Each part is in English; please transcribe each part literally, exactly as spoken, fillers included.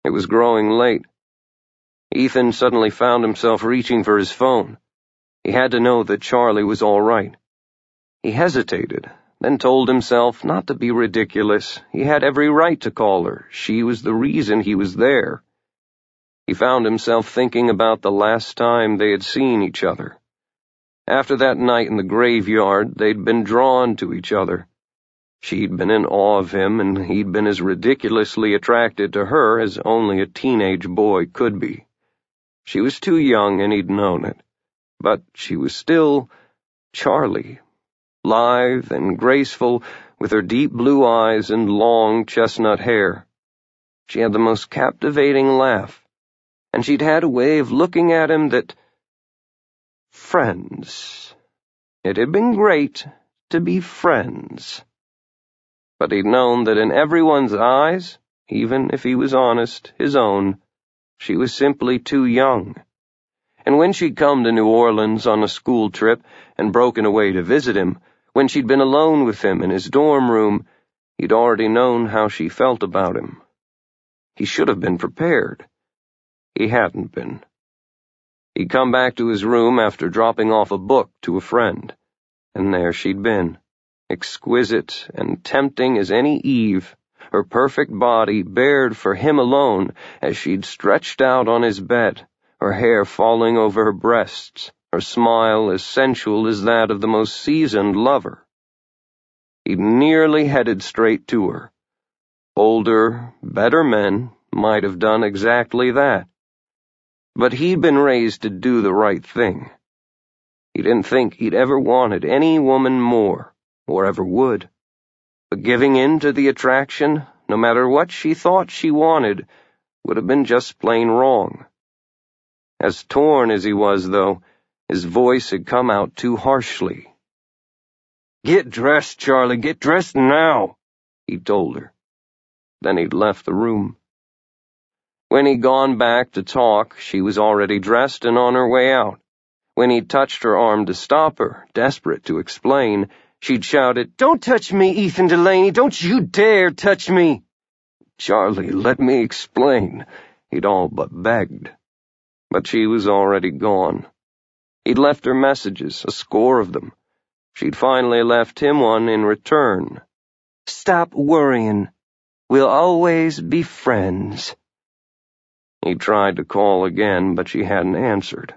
It was growing late. Ethan suddenly found himself reaching for his phone. He had to know that Charlie was all right. He hesitated, then told himself not to be ridiculous. He had every right to call her. She was the reason he was there. He found himself thinking about the last time they had seen each other. After that night in the graveyard, they'd been drawn to each other. She'd been in awe of him, and he'd been as ridiculously attracted to her as only a teenage boy could be. She was too young, and he'd known it. But she was still Charlie, lithe and graceful, with her deep blue eyes and long chestnut hair. She had the most captivating laugh, and she'd had a way of looking at him that... Friends. It had been great to be friends. But he'd known that in everyone's eyes, even if he was honest, his own, she was simply too young. And when she'd come to New Orleans on a school trip and broken away to visit him, when she'd been alone with him in his dorm room, he'd already known how she felt about him. He should have been prepared. He hadn't been. He'd come back to his room after dropping off a book to a friend, and there she'd been, exquisite and tempting as any Eve, her perfect body bared for him alone as she'd stretched out on his bed, her hair falling over her breasts, her smile as sensual as that of the most seasoned lover. He'd nearly headed straight to her. Older, better men might have done exactly that. But he'd been raised to do the right thing. He didn't think he'd ever wanted any woman more, or ever would. But giving in to the attraction, no matter what she thought she wanted, would have been just plain wrong. As torn as he was, though, his voice had come out too harshly. "Get dressed, Charlie, get dressed now," he told her. Then he'd left the room. When he'd gone back to talk, she was already dressed and on her way out. When he'd touched her arm to stop her, desperate to explain, she'd shouted, "Don't touch me, Ethan Delaney! Don't you dare touch me!" "Charlie, let me explain," he'd all but begged. But she was already gone. He'd left her messages, a score of them. She'd finally left him one in return. "Stop worrying. We'll always be friends." He tried to call again, but she hadn't answered.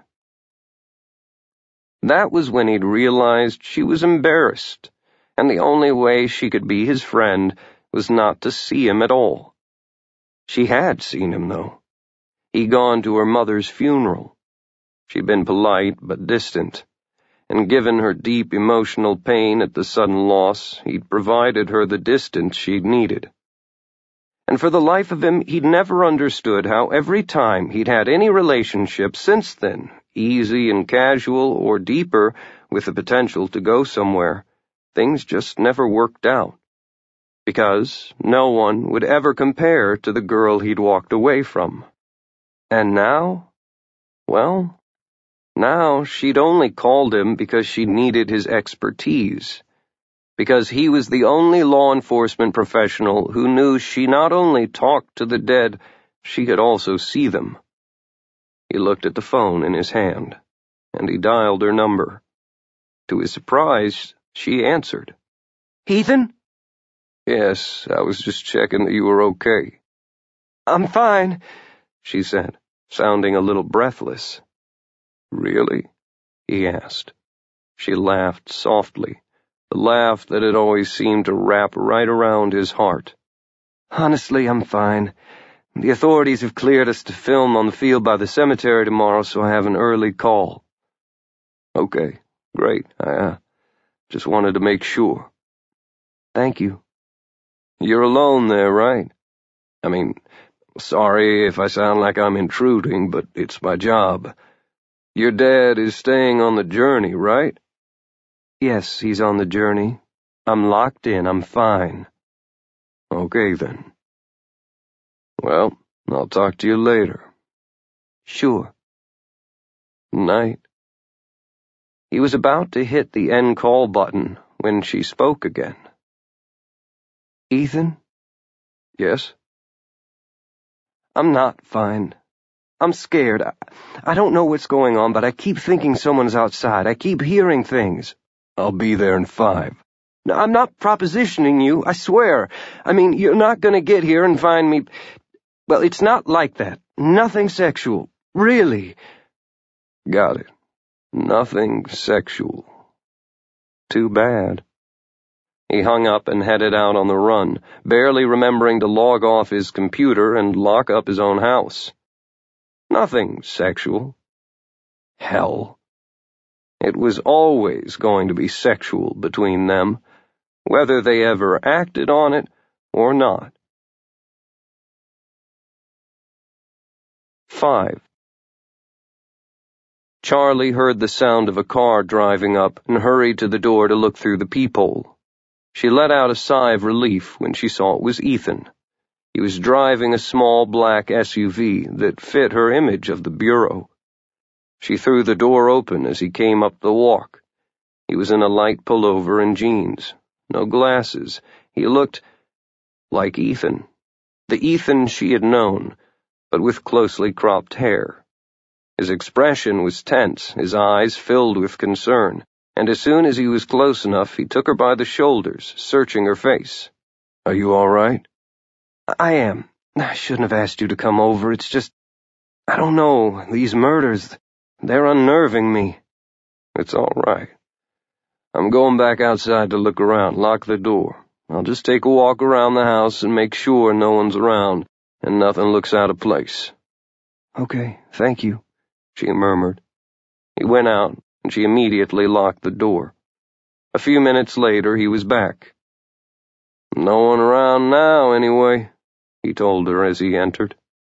That was when he'd realized she was embarrassed, and the only way she could be his friend was not to see him at all. She had seen him, though. He'd gone to her mother's funeral. She'd been polite but distant, and given her deep emotional pain at the sudden loss, he'd provided her the distance she'd needed. And for the life of him, he'd never understood how every time he'd had any relationship since then, easy and casual or deeper with the potential to go somewhere, things just never worked out. Because no one would ever compare to the girl he'd walked away from. And now? Well, now she'd only called him because she needed his expertise. Because he was the only law enforcement professional who knew she not only talked to the dead, she could also see them. He looked at the phone in his hand, and he dialed her number. To his surprise, she answered. "Ethan?" "Yes, I was just checking that you were okay." "I'm fine," she said, sounding a little breathless. "Really?" he asked. She laughed softly. The laugh that had always seemed to wrap right around his heart. "Honestly, I'm fine. The authorities have cleared us to film on the field by the cemetery tomorrow, so I have an early call." "Okay, great. I uh, just wanted to make sure." "Thank you." "You're alone there, right? I mean, sorry if I sound like I'm intruding, but it's my job. Your dad is staying on the journey, right?" "Yes, he's on the journey. I'm locked in. I'm fine." "Okay, then. Well, I'll talk to you later." "Sure." "Night." He was about to hit the end call button when she spoke again. "Ethan?" "Yes?" I'm not fine. I'm scared. I, I don't know what's going on, but I keep thinking someone's outside. I keep hearing things. I'll be there in five. No, I'm not propositioning you, I swear. I mean, you're not going to get here and find me... Well, it's not like that. Nothing sexual. Really. Got it. Nothing sexual. Too bad. He hung up and headed out on the run, barely remembering to log off his computer and lock up his own house. Nothing sexual. Hell. It was always going to be sexual between them, whether they ever acted on it or not. Five. Charlie heard the sound of a car driving up and hurried to the door to look through the peephole. She let out a sigh of relief when she saw it was Ethan. He was driving a small black S U V that fit her image of the bureau. She threw the door open as he came up the walk. He was in a light pullover and jeans. No glasses. He looked like Ethan. The Ethan she had known, but with closely cropped hair. His expression was tense, his eyes filled with concern, and as soon as he was close enough, he took her by the shoulders, searching her face. Are you all right? I am. I shouldn't have asked you to come over. It's just, I don't know, these murders, they're unnerving me. It's all right. I'm going back outside to look around. Lock the door. I'll just take a walk around the house and make sure no one's around and nothing looks out of place. Okay, thank you, she murmured. He went out, and she immediately locked the door. A few minutes later, he was back. No one around now, anyway, he told her as he entered.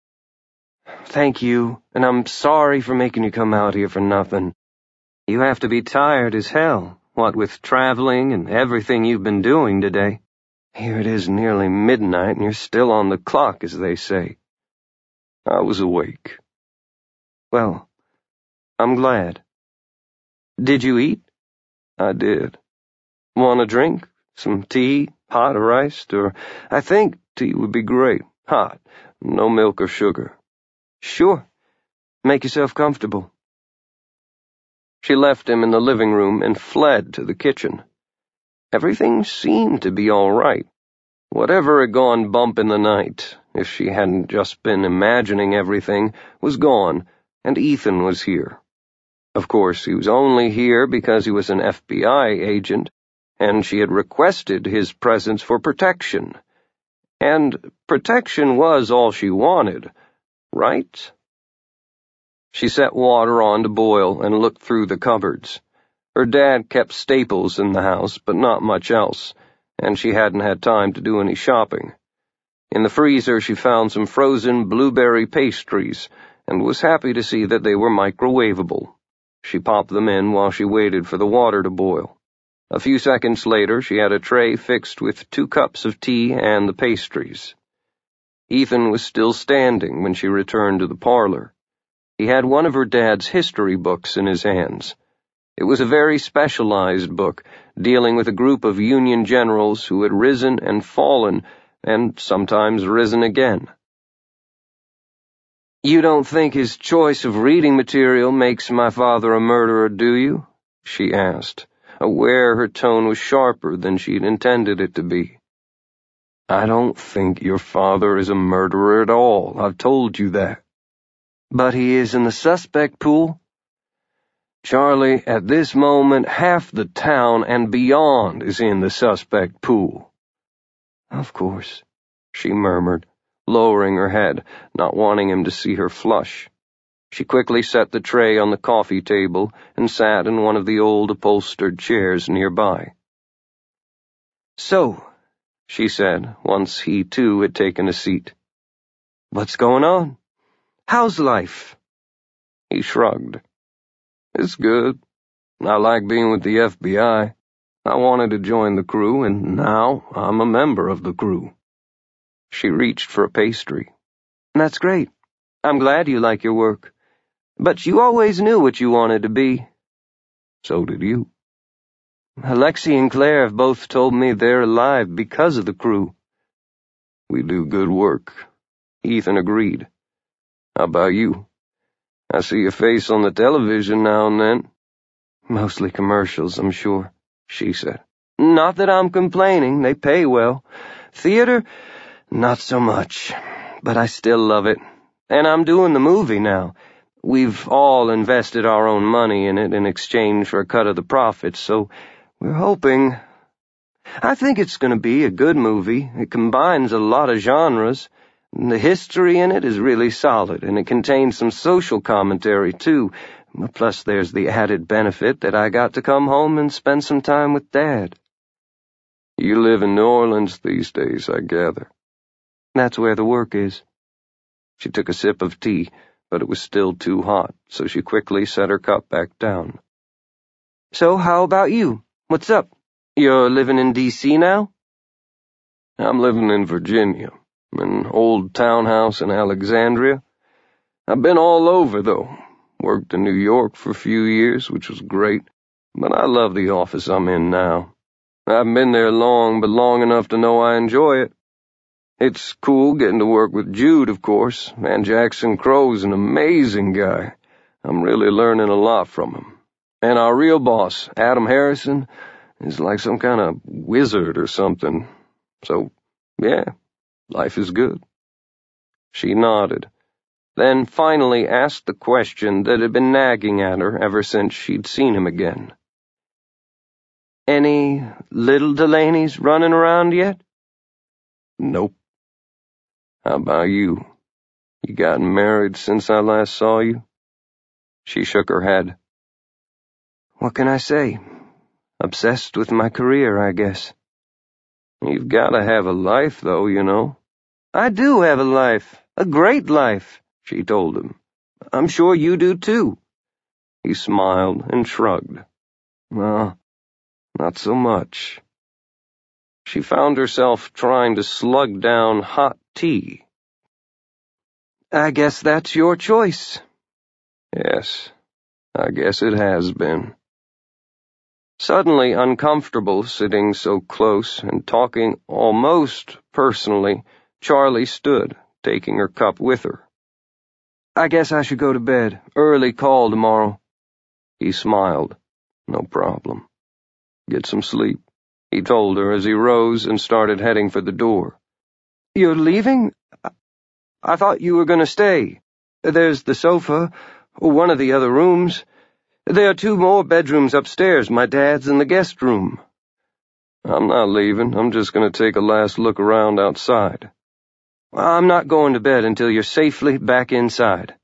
Thank you, and I'm sorry for making you come out here for nothing. You have to be tired as hell, what with traveling and everything you've been doing today. Here it is nearly midnight, and you're still on the clock, as they say. I was awake. Well, I'm glad. Did you eat? I did. Want a drink? Some tea? Hot or iced? Or I think tea would be great. Hot. No milk or sugar. Sure. Make yourself comfortable. She left him in the living room and fled to the kitchen. Everything seemed to be all right. Whatever had gone bump in the night, if she hadn't just been imagining everything, was gone, and Ethan was here. Of course, he was only here because he was an F B I agent, and she had requested his presence for protection. And protection was all she wanted, right? She set water on to boil and looked through the cupboards. Her dad kept staples in the house, but not much else, and she hadn't had time to do any shopping. In the freezer she found some frozen blueberry pastries, and was happy to see that they were microwavable. She popped them in while she waited for the water to boil. A few seconds later she had a tray fixed with two cups of tea and the pastries. Ethan was still standing when she returned to the parlor. He had one of her dad's history books in his hands. It was a very specialized book, dealing with a group of Union generals who had risen and fallen, and sometimes risen again. You don't think his choice of reading material makes my father a murderer, do you? She asked, aware her tone was sharper than she'd intended it to be. I don't think your father is a murderer at all, I've told you that. But he is in the suspect pool? Charlie, at this moment, half the town and beyond is in the suspect pool. Of course, she murmured, lowering her head, not wanting him to see her flush. She quickly set the tray on the coffee table and sat in one of the old upholstered chairs nearby. So, she said, once he too had taken a seat. What's going on? How's life? He shrugged. It's good. I like being with the F B I. I wanted to join the crew, and now I'm a member of the crew. She reached for a pastry. That's great. I'm glad you like your work. But you always knew what you wanted to be. So did you. Alexi and Claire have both told me they're alive because of the crew. We do good work, Ethan agreed, How about you? I see your face on the television now and then." "Mostly commercials, I'm sure," she said. "Not that I'm complaining. They pay well. Theater, not so much. But I still love it. And I'm doing the movie now. We've all invested our own money in it in exchange for a cut of the profits, so we're hoping. I think it's going to be a good movie. It combines a lot of genres. The history in it is really solid, and it contains some social commentary, too. Plus, there's the added benefit that I got to come home and spend some time with Dad." "You live in New Orleans these days, I gather." "That's where the work is." She took a sip of tea, but it was still too hot, so she quickly set her cup back down. "So how about you? What's up? You're living in D C now?" "I'm living in Virginia, an old townhouse in Alexandria. I've been all over, though. Worked in New York for a few years, which was great, but I love the office I'm in now. I haven't been there long, but long enough to know I enjoy it. It's cool getting to work with Jude, of course, and Jackson Crow's an amazing guy. I'm really learning a lot from him. And our real boss, Adam Harrison, is like some kind of wizard or something. So, yeah, life is good." She nodded, then finally asked the question that had been nagging at her ever since she'd seen him again. "Any little Delaney's running around yet?" "Nope. How about you? You gotten married since I last saw you?" She shook her head. "What can I say? Obsessed with my career, I guess." "You've got to have a life, though, you know." "I do have a life, a great life," she told him. "I'm sure you do, too." He smiled and shrugged. "Well, not so much." She found herself trying to slug down hot tea. "I guess that's your choice." "Yes, I guess it has been." Suddenly uncomfortable sitting so close and talking almost personally, Charlie stood, taking her cup with her. "I guess I should go to bed. Early call tomorrow." He smiled. "No problem. Get some sleep," he told her as he rose and started heading for the door. "You're leaving? I thought you were going to stay. There's the sofa, or one of the other rooms. There are two more bedrooms upstairs, my dad's and the guest room." "I'm not leaving. I'm just going to take a last look around outside." "I'm not going to bed until you're safely back inside."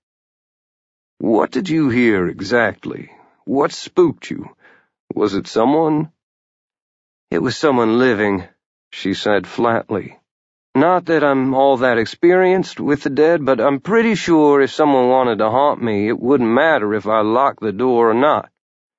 "What did you hear exactly? What spooked you? Was it someone?" "It was someone living," she said flatly. "Not that I'm all that experienced with the dead, but I'm pretty sure if someone wanted to haunt me, it wouldn't matter if I locked the door or not."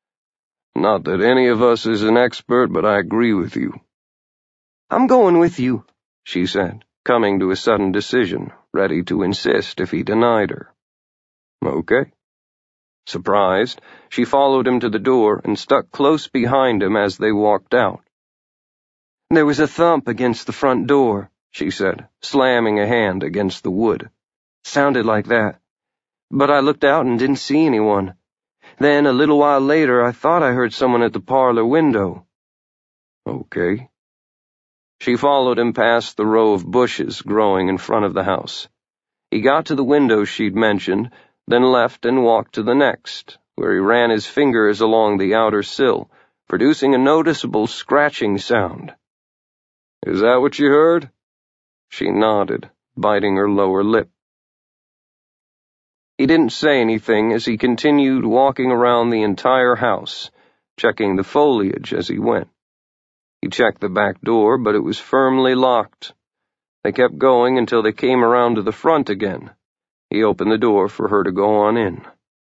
"Not that any of us is an expert, but I agree with you." "I'm going with you," she said, coming to a sudden decision, ready to insist if he denied her. "Okay." Surprised, she followed him to the door and stuck close behind him as they walked out. "There was a thump against the front door," she said, slamming a hand against the wood. "Sounded like that. But I looked out and didn't see anyone. Then, a little while later, I thought I heard someone at the parlor window." "Okay." She followed him past the row of bushes growing in front of the house. He got to the window she'd mentioned, then left and walked to the next, where he ran his fingers along the outer sill, producing a noticeable scratching sound. "Is that what you heard?" She nodded, biting her lower lip. He didn't say anything as he continued walking around the entire house, checking the foliage as he went. He checked the back door, but it was firmly locked. They kept going until they came around to the front again. He opened the door for her to go on in.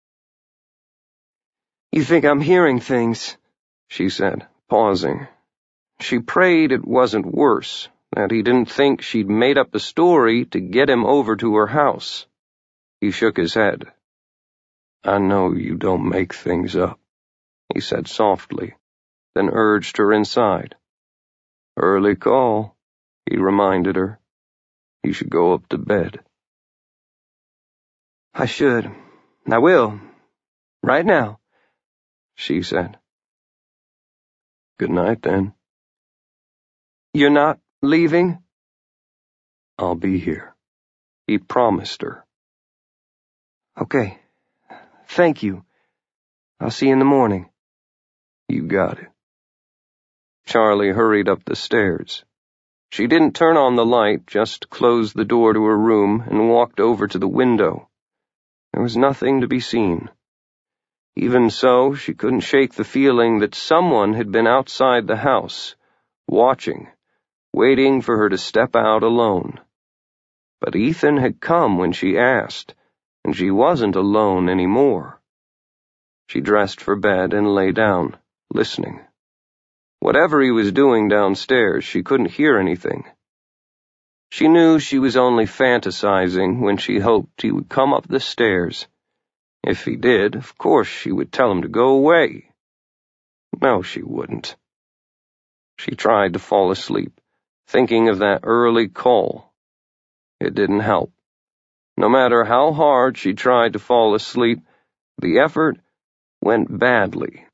"You think I'm hearing things?" she said, pausing. She prayed it wasn't worse, that he didn't think she'd made up a story to get him over to her house. He shook his head. "I know you don't make things up," he said softly, then urged her inside. "Early call," he reminded her. "You should go up to bed." I should. I will. Right now, she said. Good night, then. You're not leaving? I'll be here, he promised her. Okay. Thank you. I'll see you in the morning. You got it. Charlie hurried up the stairs. She didn't turn on the light, just closed the door to her room and walked over to the window. There was nothing to be seen. Even so, she couldn't shake the feeling that someone had been outside the house, watching, waiting for her to step out alone. But Ethan had come when she asked, and she wasn't alone anymore. She dressed for bed and lay down, listening. Whatever he was doing downstairs, she couldn't hear anything. She knew she was only fantasizing when she hoped he would come up the stairs. If he did, of course she would tell him to go away. No, she wouldn't. She tried to fall asleep, thinking of that early call. It didn't help. No matter how hard she tried to fall asleep, the effort went badly.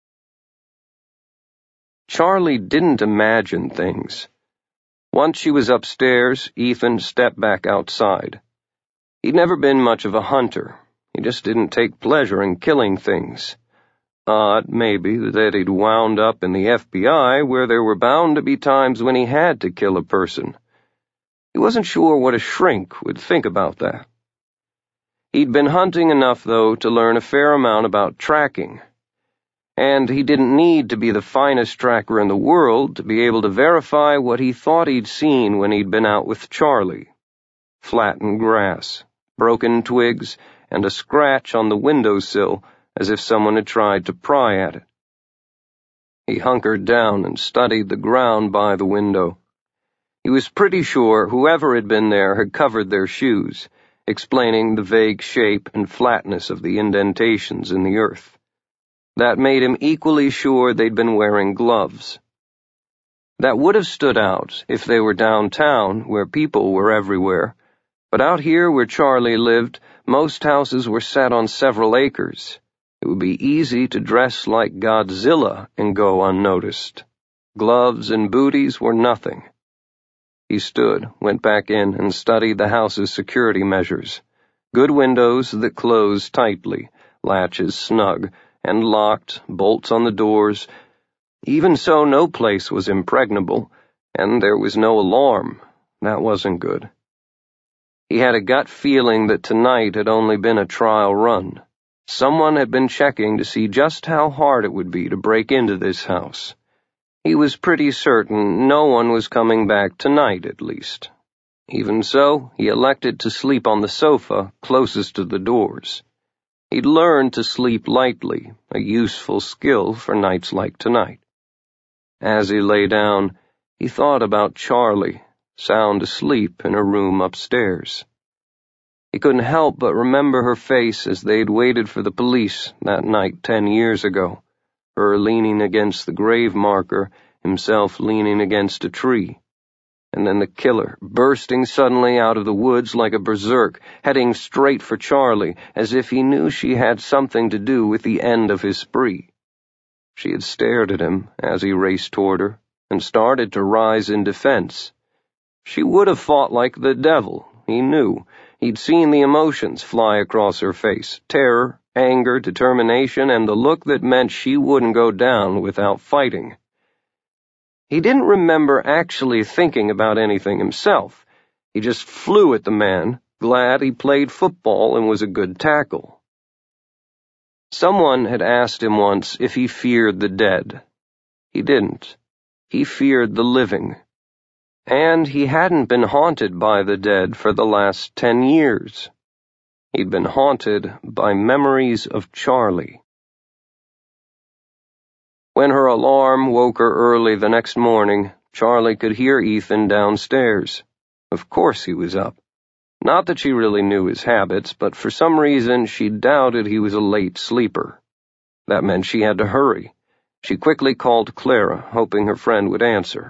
Charlie didn't imagine things. Once she was upstairs, Ethan stepped back outside. He'd never been much of a hunter. He just didn't take pleasure in killing things. Odd, maybe, that he'd wound up in the F B I, where there were bound to be times when he had to kill a person. He wasn't sure what a shrink would think about that. He'd been hunting enough, though, to learn a fair amount about tracking. And he didn't need to be the finest tracker in the world to be able to verify what he thought he'd seen when he'd been out with Charlie. Flattened grass, broken twigs, and a scratch on the windowsill as if someone had tried to pry at it. He hunkered down and studied the ground by the window. He was pretty sure whoever had been there had covered their shoes, explaining the vague shape and flatness of the indentations in the earth. That made him equally sure they'd been wearing gloves. That would have stood out if they were downtown, where people were everywhere, but out here where Charlie lived, most houses were set on several acres. It would be easy to dress like Godzilla and go unnoticed. Gloves and booties were nothing. He stood, went back in, and studied the house's security measures. Good windows that closed tightly, latches snug, and locked, bolts on the doors. Even so, no place was impregnable, and there was no alarm. That wasn't good. He had a gut feeling that tonight had only been a trial run. Someone had been checking to see just how hard it would be to break into this house. He was pretty certain no one was coming back tonight, at least. Even so, he elected to sleep on the sofa closest to the doors. He'd learned to sleep lightly, a useful skill for nights like tonight. As he lay down, he thought about Charlie, sound asleep in a room upstairs. He couldn't help but remember her face as they'd waited for the police that night ten years ago, her leaning against the grave marker, himself leaning against a tree. And then the killer, bursting suddenly out of the woods like a berserk, heading straight for Charlie, as if he knew she had something to do with the end of his spree. She had stared at him as he raced toward her, and started to rise in defense. She would have fought like the devil, he knew. He'd seen the emotions fly across her face, terror, anger, determination, and the look that meant she wouldn't go down without fighting. He didn't remember actually thinking about anything himself. He just flew at the man, glad he played football and was a good tackle. Someone had asked him once if he feared the dead. He didn't. He feared the living. And he hadn't been haunted by the dead for the last ten years. He'd been haunted by memories of Charlie. When her alarm woke her early the next morning, Charlie could hear Ethan downstairs. Of course he was up. Not that she really knew his habits, but for some reason she doubted he was a late sleeper. That meant she had to hurry. She quickly called Clara, hoping her friend would answer.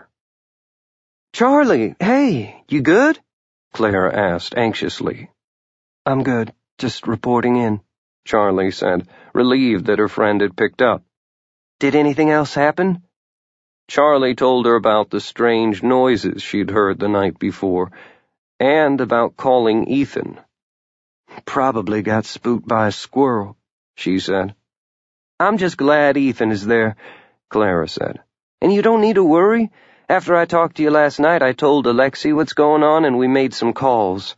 "Charlie, hey, you good?" Clara asked anxiously. "I'm good," Just reporting in, Charlie said, relieved that her friend had picked up. Did anything else happen? Charlie told her about the strange noises she'd heard the night before, and about calling Ethan. Probably got spooked by a squirrel, she said. I'm just glad Ethan is there, Clara said. And you don't need to worry. After I talked to you last night, I told Alexi what's going on and we made some calls.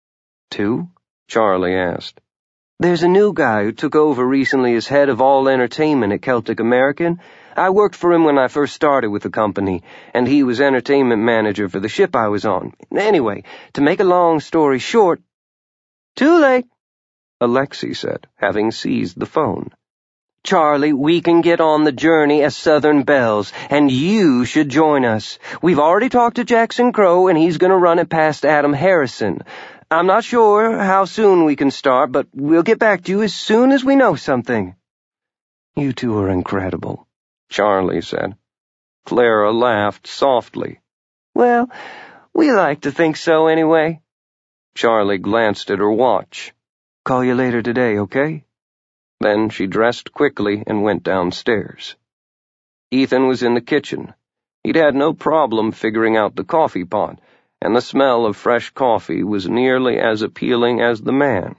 Two? Charlie asked. There's a new guy who took over recently as head of all entertainment at Celtic American. I worked for him when I first started with the company, and he was entertainment manager for the ship I was on. Anyway, to make a long story short— Too late, Alexi said, having seized the phone. Charlie, we can get on the journey as Southern Belles, and you should join us. We've already talked to Jackson Crow, and he's going to run it past Adam Harrison. I'm not sure how soon we can start, but we'll get back to you as soon as we know something. You two are incredible, Charlie said. Clara laughed softly. Well, we like to think so anyway. Charlie glanced at her watch. Call you later today, okay? Then she dressed quickly and went downstairs. Ethan was in the kitchen. He'd had no problem figuring out the coffee pot, and the smell of fresh coffee was nearly as appealing as the man.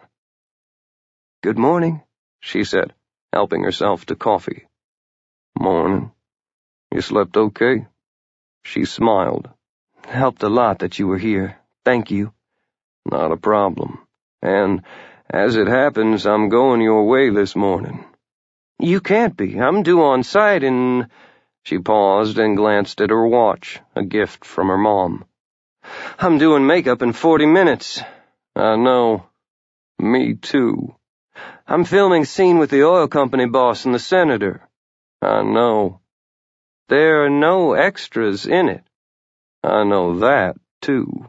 Good morning, she said, helping herself to coffee. Morning. You slept okay? She smiled. Helped a lot that you were here. Thank you. Not a problem. And, as it happens, I'm going your way this morning. You can't be. I'm due on site in— She paused and glanced at her watch, a gift from her mom. I'm doing makeup in forty minutes. I know. Me too. I'm filming a scene with the oil company boss and the senator. I know. There are no extras in it. I know that, too.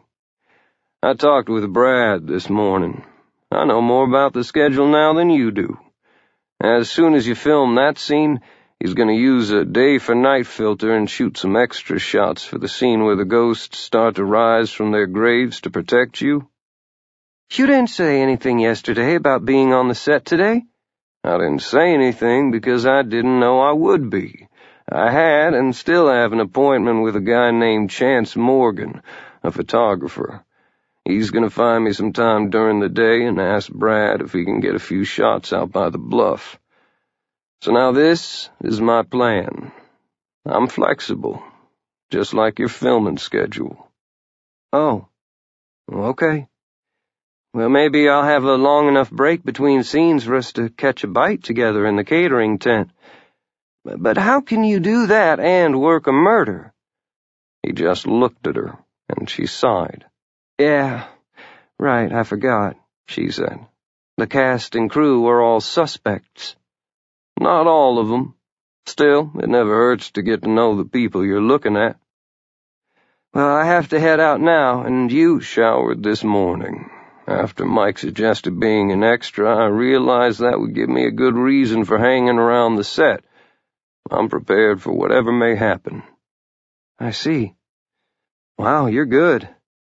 I talked with Brad this morning. I know more about the schedule now than you do. As soon as you film that scene, he's going to use a day-for-night filter and shoot some extra shots for the scene where the ghosts start to rise from their graves to protect you. You didn't say anything yesterday about being on the set today? I didn't say anything because I didn't know I would be. I had and still have an appointment with a guy named Chance Morgan, a photographer. He's going to find me some time during the day and ask Brad if he can get a few shots out by the bluff. So now this is my plan. I'm flexible, just like your filming schedule. Oh, okay. Well, maybe I'll have a long enough break between scenes for us to catch a bite together in the catering tent. But how can you do that and work a murder? He just looked at her, and she sighed. Yeah, right, I forgot, she said. The cast and crew are all suspects. Not all of them. Still, it never hurts to get to know the people you're looking at. Well, I have to head out now, and you showered this morning. After Mike suggested being an extra, I realized that would give me a good reason for hanging around the set. I'm prepared for whatever may happen. I see. Wow, you're good.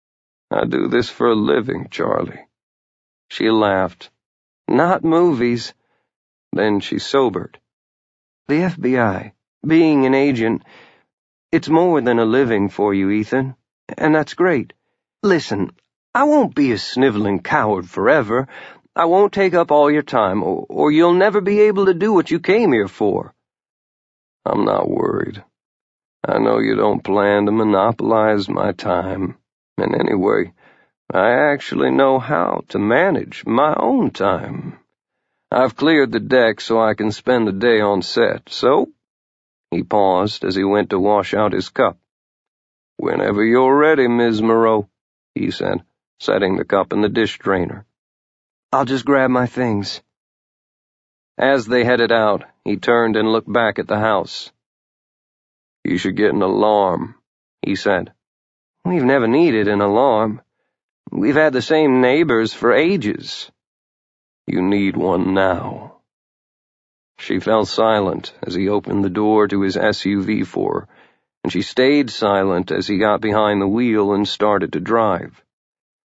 I do this for a living, Charlie. She laughed. Not movies. Then she sobered. The F B I, being an agent, it's more than a living for you, Ethan, and that's great. Listen, I won't be a sniveling coward forever. I won't take up all your time, or, or you'll never be able to do what you came here for. I'm not worried. I know you don't plan to monopolize my time, and anyway, I actually know how to manage my own time. I've cleared the deck so I can spend the day on set, so— He paused as he went to wash out his cup. Whenever you're ready, Miz Moreau, he said, setting the cup in the dish drainer. I'll just grab my things. As they headed out, he turned and looked back at the house. You should get an alarm, he said. We've never needed an alarm. We've had the same neighbors for ages. You need one now. She fell silent as he opened the door to his S U V for her, and she stayed silent as he got behind the wheel and started to drive.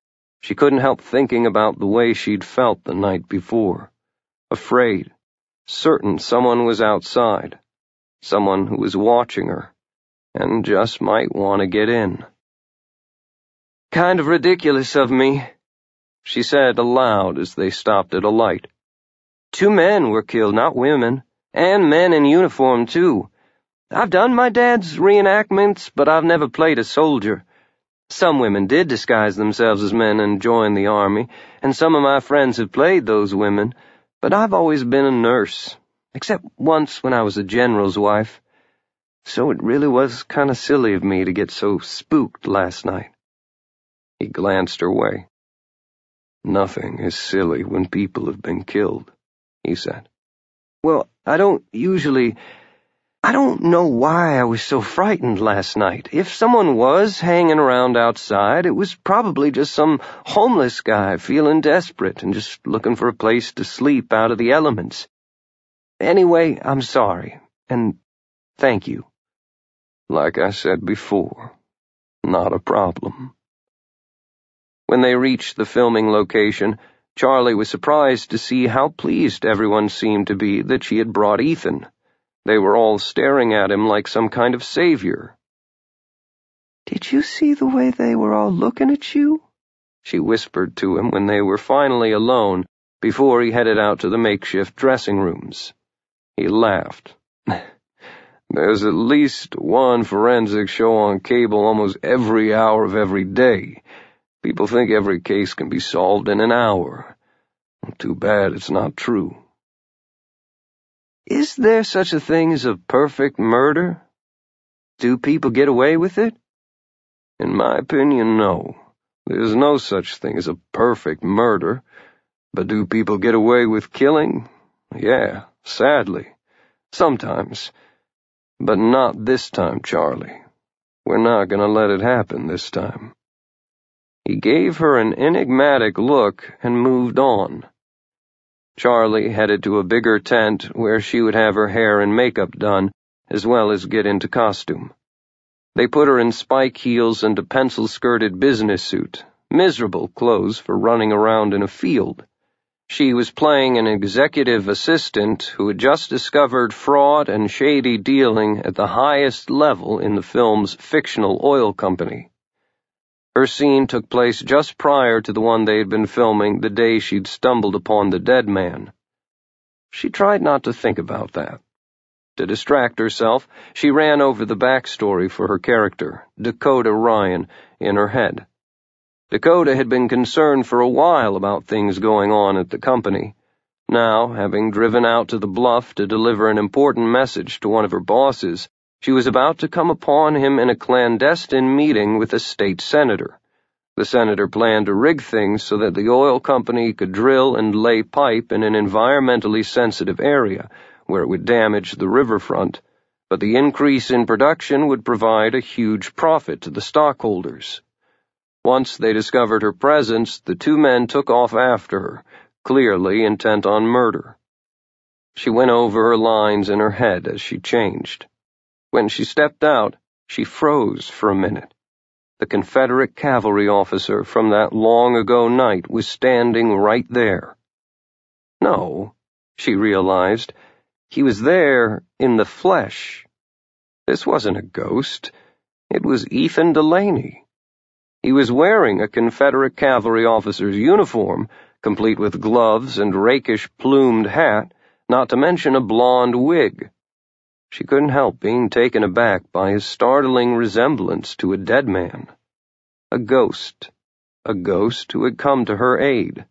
She couldn't help thinking about the way she'd felt the night before. Afraid, certain someone was outside, someone who was watching her, and just might want to get in. "Kind of ridiculous of me," she said aloud as they stopped at a light. "Two men were killed, not women, and men in uniform, too. I've done my dad's reenactments, but I've never played a soldier. Some women did disguise themselves as men and join the army, and some of my friends have played those women, but I've always been a nurse, except once when I was a general's wife. So it really was kind of silly of me to get so spooked last night." He glanced her way. "Nothing is silly when people have been killed," he said. "Well, I don't usually... I don't know why I was so frightened last night. If someone was hanging around outside, it was probably just some homeless guy feeling desperate and just looking for a place to sleep out of the elements. Anyway, I'm sorry, and thank you." "Like I said before, not a problem." When they reached the filming location, Charlie was surprised to see how pleased everyone seemed to be that she had brought Ethan. They were all staring at him like some kind of savior. "Did you see the way they were all looking at you?" she whispered to him when they were finally alone, before he headed out to the makeshift dressing rooms. He laughed. "There's at least one forensic show on cable almost every hour of every day. People think every case can be solved in an hour. Too bad it's not true." "Is there such a thing as a perfect murder? Do people get away with it?" "In my opinion, no. There's no such thing as a perfect murder. But do people get away with killing? Yeah, sadly. Sometimes. But not this time, Charlie. We're not going to let it happen this time." He gave her an enigmatic look and moved on. Charlie headed to a bigger tent where she would have her hair and makeup done, as well as get into costume. They put her in spike heels and a pencil-skirted business suit, miserable clothes for running around in a field. She was playing an executive assistant who had just discovered fraud and shady dealing at the highest level in the film's fictional oil company. Her scene took place just prior to the one they had been filming the day she'd stumbled upon the dead man. She tried not to think about that. To distract herself, she ran over the backstory for her character, Dakota Ryan, in her head. Dakota had been concerned for a while about things going on at the company. Now, having driven out to the bluff to deliver an important message to one of her bosses, she was about to come upon him in a clandestine meeting with a state senator. The senator planned to rig things so that the oil company could drill and lay pipe in an environmentally sensitive area, where it would damage the riverfront, but the increase in production would provide a huge profit to the stockholders. Once they discovered her presence, the two men took off after her, clearly intent on murder. She went over her lines in her head as she changed. When she stepped out, she froze for a minute. The Confederate cavalry officer from that long-ago night was standing right there. No, she realized, he was there in the flesh. This wasn't a ghost. It was Ethan Delaney. He was wearing a Confederate cavalry officer's uniform, complete with gloves and rakish plumed hat, not to mention a blonde wig. She couldn't help being taken aback by his startling resemblance to a dead man. A ghost. A ghost who had come to her aid.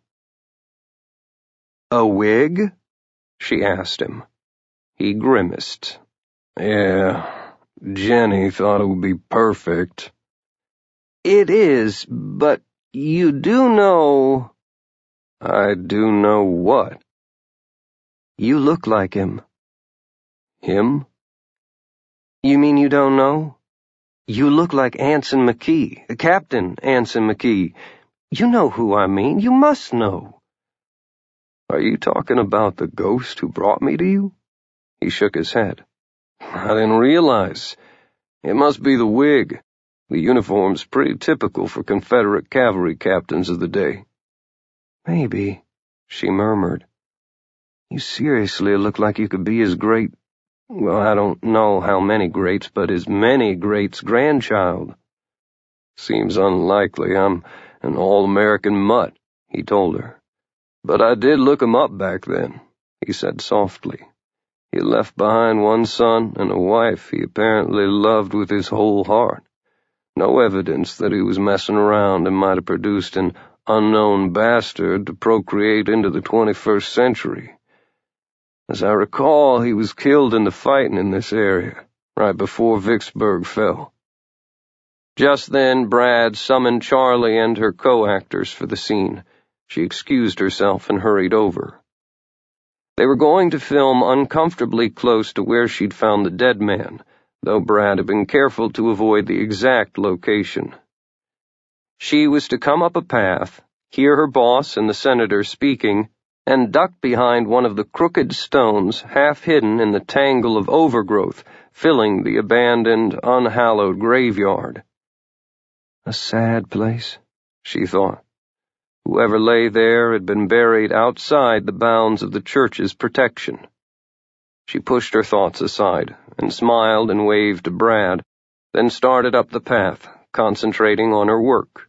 "A wig?" she asked him. He grimaced. "Yeah, Jenny thought it would be perfect." "It is, but you do know—" "I do know what?" "You look like him." "Him?" "You mean you don't know? You look like Anson McKee, Captain Anson McKee. You know who I mean. You must know." "Are you talking about the ghost who brought me to you?" He shook his head. "I didn't realize. It must be the wig. The uniform's pretty typical for Confederate cavalry captains of the day." "Maybe," she murmured. "You seriously look like you could be his great, well, I don't know how many greats, but his many greats' grandchild." "Seems unlikely. I'm an all-American mutt," he told her. "But I did look him up back then," he said softly. "He left behind one son and a wife he apparently loved with his whole heart. No evidence that he was messing around and might have produced an unknown bastard to procreate into the twenty-first century. As I recall, he was killed in the fighting in this area, right before Vicksburg fell." Just then, Brad summoned Charlie and her co-actors for the scene. She excused herself and hurried over. They were going to film uncomfortably close to where she'd found the dead man, though Brad had been careful to avoid the exact location. She was to come up a path, hear her boss and the senator speaking, and duck behind one of the crooked stones half hidden in the tangle of overgrowth filling the abandoned, unhallowed graveyard. A sad place, she thought. Whoever lay there had been buried outside the bounds of the church's protection. She pushed her thoughts aside and smiled and waved to Brad, then started up the path, concentrating on her work.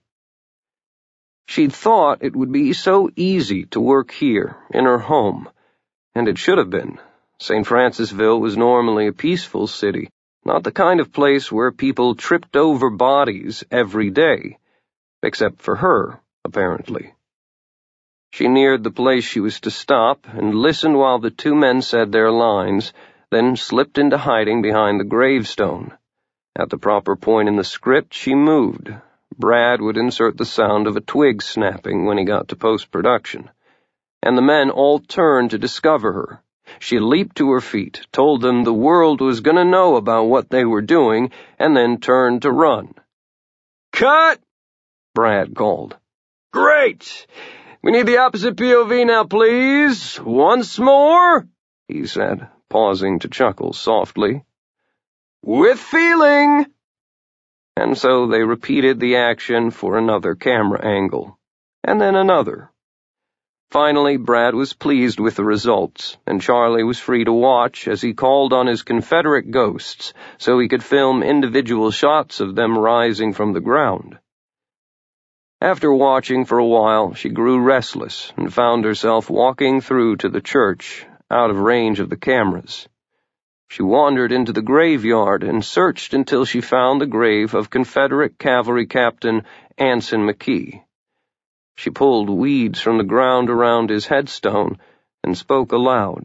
She'd thought it would be so easy to work here, in her home, and it should have been. Saint Francisville was normally a peaceful city, not the kind of place where people tripped over bodies every day, except for her, apparently. She neared the place she was to stop and listened while the two men said their lines, then slipped into hiding behind the gravestone. At the proper point in the script, she moved. Brad would insert the sound of a twig snapping when he got to post-production, and the men all turned to discover her. She leaped to her feet, told them the world was going to know about what they were doing, and then turned to run. "Cut!" Brad called. "Great! We need the opposite P O V now, please. Once more," he said, pausing to chuckle softly. "With feeling." And so they repeated the action for another camera angle, and then another. Finally, Brad was pleased with the results, and Charlie was free to watch as he called on his Confederate ghosts so he could film individual shots of them rising from the ground. After watching for a while, she grew restless and found herself walking through to the church, out of range of the cameras. She wandered into the graveyard and searched until she found the grave of Confederate cavalry captain Anson McKee. She pulled weeds from the ground around his headstone and spoke aloud.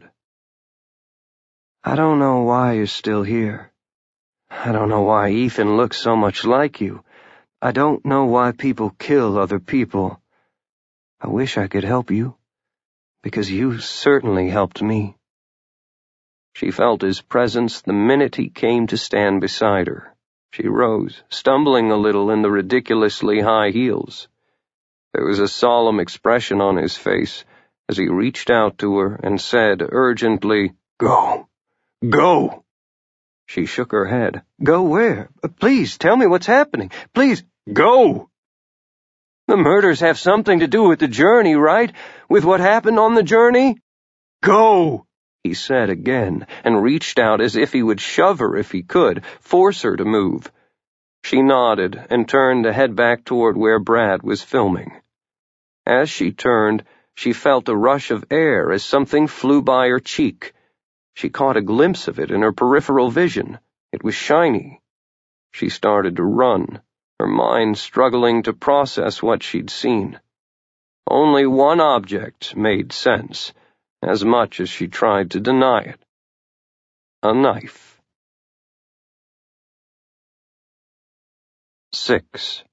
"I don't know why you're still here. I don't know why Ethan looks so much like you. I don't know why people kill other people. I wish I could help you, because you certainly helped me." She felt his presence the minute he came to stand beside her. She rose, stumbling a little in the ridiculously high heels. There was a solemn expression on his face as he reached out to her and said urgently, "Go! Go!" She shook her head. "Go where? Please, tell me what's happening. Please, go!" "The murders have something to do with the journey, right? With what happened on the journey?" "Go!" he said again, and reached out as if he would shove her if he could, force her to move. She nodded and turned to head back toward where Brad was filming. As she turned, she felt a rush of air as something flew by her cheek. She caught a glimpse of it in her peripheral vision. It was shiny. She started to run, her mind struggling to process what she'd seen. Only one object made sense, as much as she tried to deny it. A knife. Six.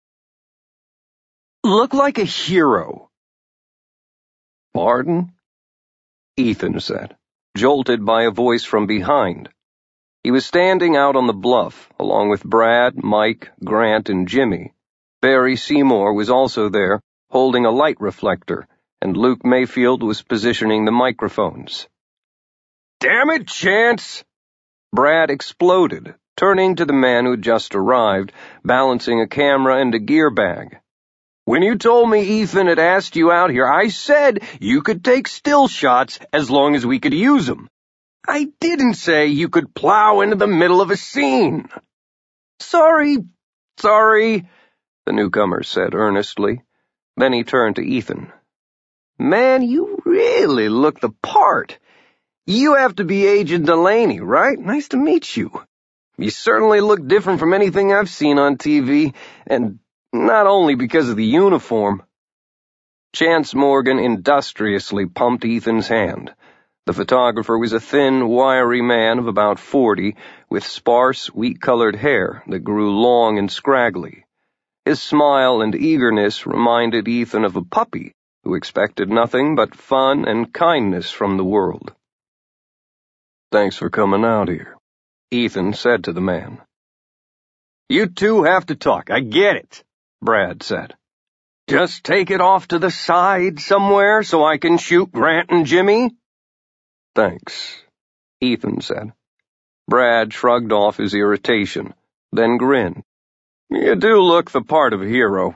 "Look like a hero." "Pardon?" Ethan said, jolted by a voice from behind. He was standing out on the bluff, along with Brad, Mike, Grant, and Jimmy. Barry Seymour was also there, holding a light reflector, and Luke Mayfield was positioning the microphones. "Damn it, Chance!" Brad exploded, turning to the man who had just arrived, balancing a camera and a gear bag. "When you told me Ethan had asked you out here, I said you could take still shots as long as we could use them. I didn't say you could plow into the middle of a scene." "Sorry, sorry," the newcomer said earnestly. Then he turned to Ethan. "Man, you really look the part. You have to be Agent Delaney, right? Nice to meet you. You certainly look different from anything I've seen on T V, and not only because of the uniform." Chance Morgan industriously pumped Ethan's hand. The photographer was a thin, wiry man of about forty, with sparse, wheat-colored hair that grew long and scraggly. His smile and eagerness reminded Ethan of a puppy who expected nothing but fun and kindness from the world. "Thanks for coming out here," Ethan said to the man. "You two have to talk, I get it," Brad said. "Just take it off to the side somewhere so I can shoot Grant and Jimmy?" "Thanks," Ethan said. Brad shrugged off his irritation, then grinned. "You do look the part of a hero."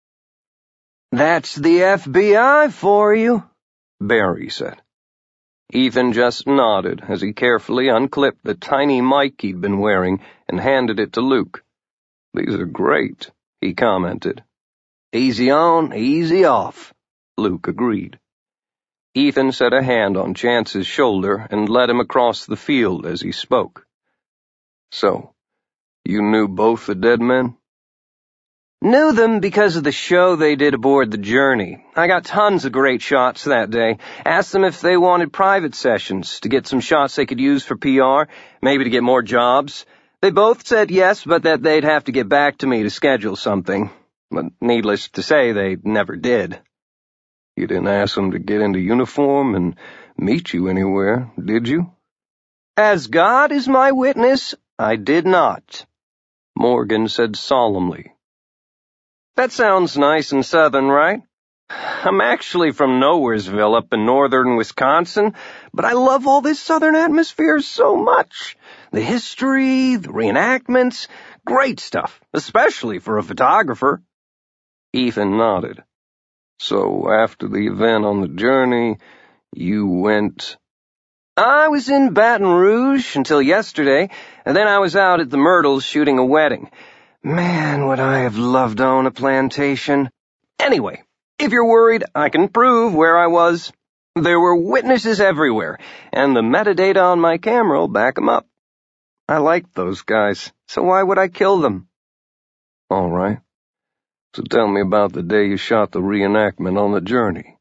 "That's the F B I for you," Barry said. Ethan just nodded as he carefully unclipped the tiny mic he'd been wearing and handed it to Luke. "These are great," he commented. "Easy on, easy off," Luke agreed. Ethan set a hand on Chance's shoulder and led him across the field as he spoke. "So, you knew both the dead men?" "Knew them because of the show they did aboard the Journey. I got tons of great shots that day. Asked them if they wanted private sessions to get some shots they could use for P R, maybe to get more jobs. They both said yes, but that they'd have to get back to me to schedule something. But needless to say, they never did." "You didn't ask them to get into uniform and meet you anywhere, did you?" "As God is my witness, I did not," Morgan said solemnly. "That sounds nice and southern, right? I'm actually from Nowheresville up in northern Wisconsin, but I love all this southern atmosphere so much. The history, the reenactments, great stuff, especially for a photographer." Ethan nodded. "So after the event on the Journey, you went—" "I was in Baton Rouge until yesterday, and then I was out at the Myrtles shooting a wedding. Man, would I have loved to own a plantation. Anyway, if you're worried, I can prove where I was. There were witnesses everywhere, and the metadata on my camera will back 'em up. I liked those guys, so why would I kill them?" "All right. So tell me about the day you shot the reenactment on the Journey."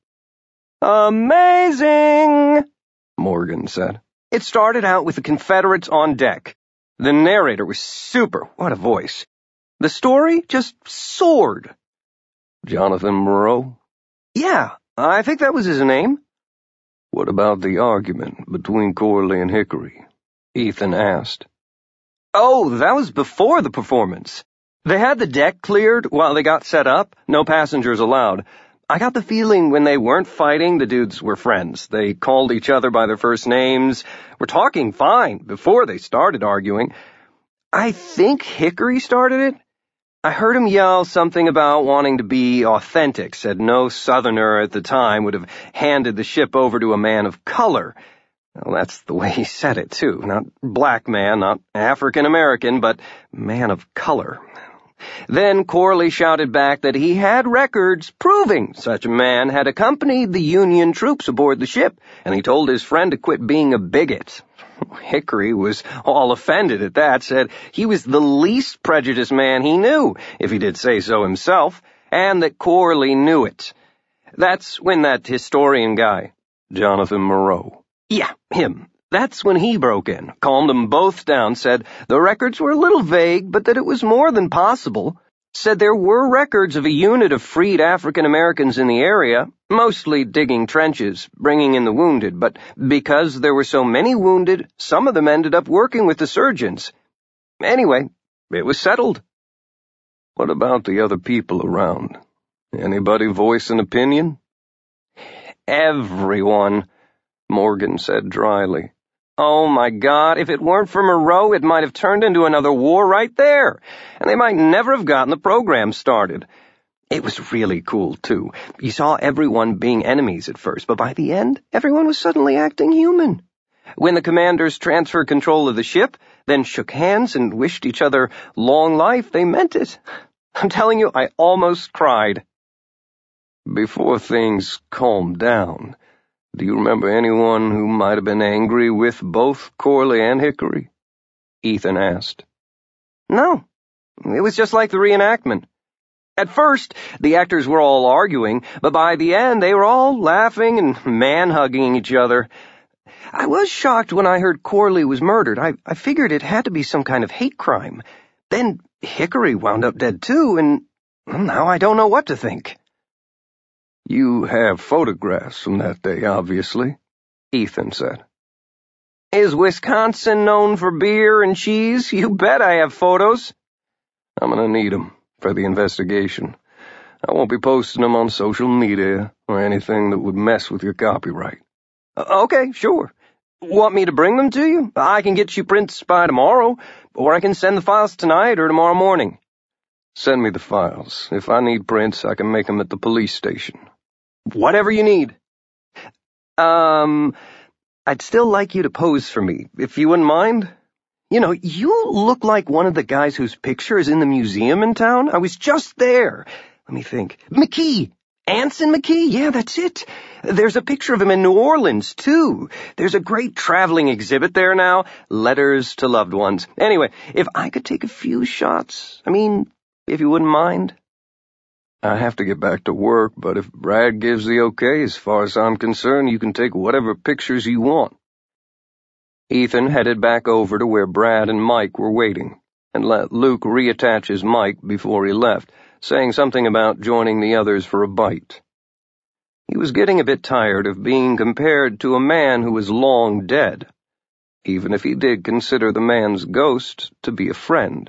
"Amazing," Morgan said. "It started out with the Confederates on deck. The narrator was super. What a voice. The story just soared." "Jonathan Moreau?" "Yeah, I think that was his name." "What about the argument between Corley and Hickory?" Ethan asked. "Oh, that was before the performance. They had the deck cleared while they got set up, no passengers allowed. I got the feeling when they weren't fighting, the dudes were friends. They called each other by their first names, were talking fine before they started arguing. I think Hickory started it. I heard him yell something about wanting to be authentic, said no Southerner at the time would have handed the ship over to a man of color. Well, that's the way he said it, too. Not black man, not African American, but man of color. Then Corley shouted back that he had records proving such a man had accompanied the Union troops aboard the ship, and he told his friend to quit being a bigot. Hickory was all offended at that, said he was the least prejudiced man he knew, if he did say so himself, and that Corley knew it. That's when that historian guy, Jonathan Moreau. Yeah, him. That's when he broke in, calmed them both down, said the records were a little vague, but that it was more than possible. Said there were records of a unit of freed African Americans in the area, mostly digging trenches, bringing in the wounded, but because there were so many wounded, some of them ended up working with the surgeons. Anyway, it was settled. What about the other people around? Anybody voice an opinion? Everyone, Morgan said dryly. Oh my God, if it weren't for Moreau, it might have turned into another war right there, and they might never have gotten the program started. It was really cool, too. You saw everyone being enemies at first, but by the end, everyone was suddenly acting human. When the commanders transferred control of the ship, then shook hands and wished each other long life, they meant it. I'm telling you, I almost cried. Before things calmed down, do you remember anyone who might have been angry with both Corley and Hickory? Ethan asked. No, it was just like the reenactment. At first, the actors were all arguing, but by the end they were all laughing and man-hugging each other. I was shocked when I heard Corley was murdered. I, I figured it had to be some kind of hate crime. Then Hickory wound up dead too, and now I don't know what to think. You have photographs from that day, obviously, Ethan said. Is Wisconsin known for beer and cheese? You bet I have photos. I'm gonna need them for the investigation. I won't be posting them on social media or anything that would mess with your copyright. Uh, okay, sure. Want me to bring them to you? I can get you prints by tomorrow, or I can send the files tonight or tomorrow morning. Send me the files. If I need prints, I can make them at the police station. Whatever you need. Um, I'd still like you to pose for me, if you wouldn't mind. You know, you look like one of the guys whose picture is in the museum in town. I was just there. Let me think. McKee. Anson McKee? Yeah, that's it. There's a picture of him in New Orleans, too. There's a great traveling exhibit there now. Letters to loved ones. Anyway, if I could take a few shots, I mean, if you wouldn't mind. I have to get back to work, but if Brad gives the okay, as far as I'm concerned, you can take whatever pictures you want. Ethan headed back over to where Brad and Mike were waiting, and let Luke reattach his mic before he left, saying something about joining the others for a bite. He was getting a bit tired of being compared to a man who was long dead, even if he did consider the man's ghost to be a friend.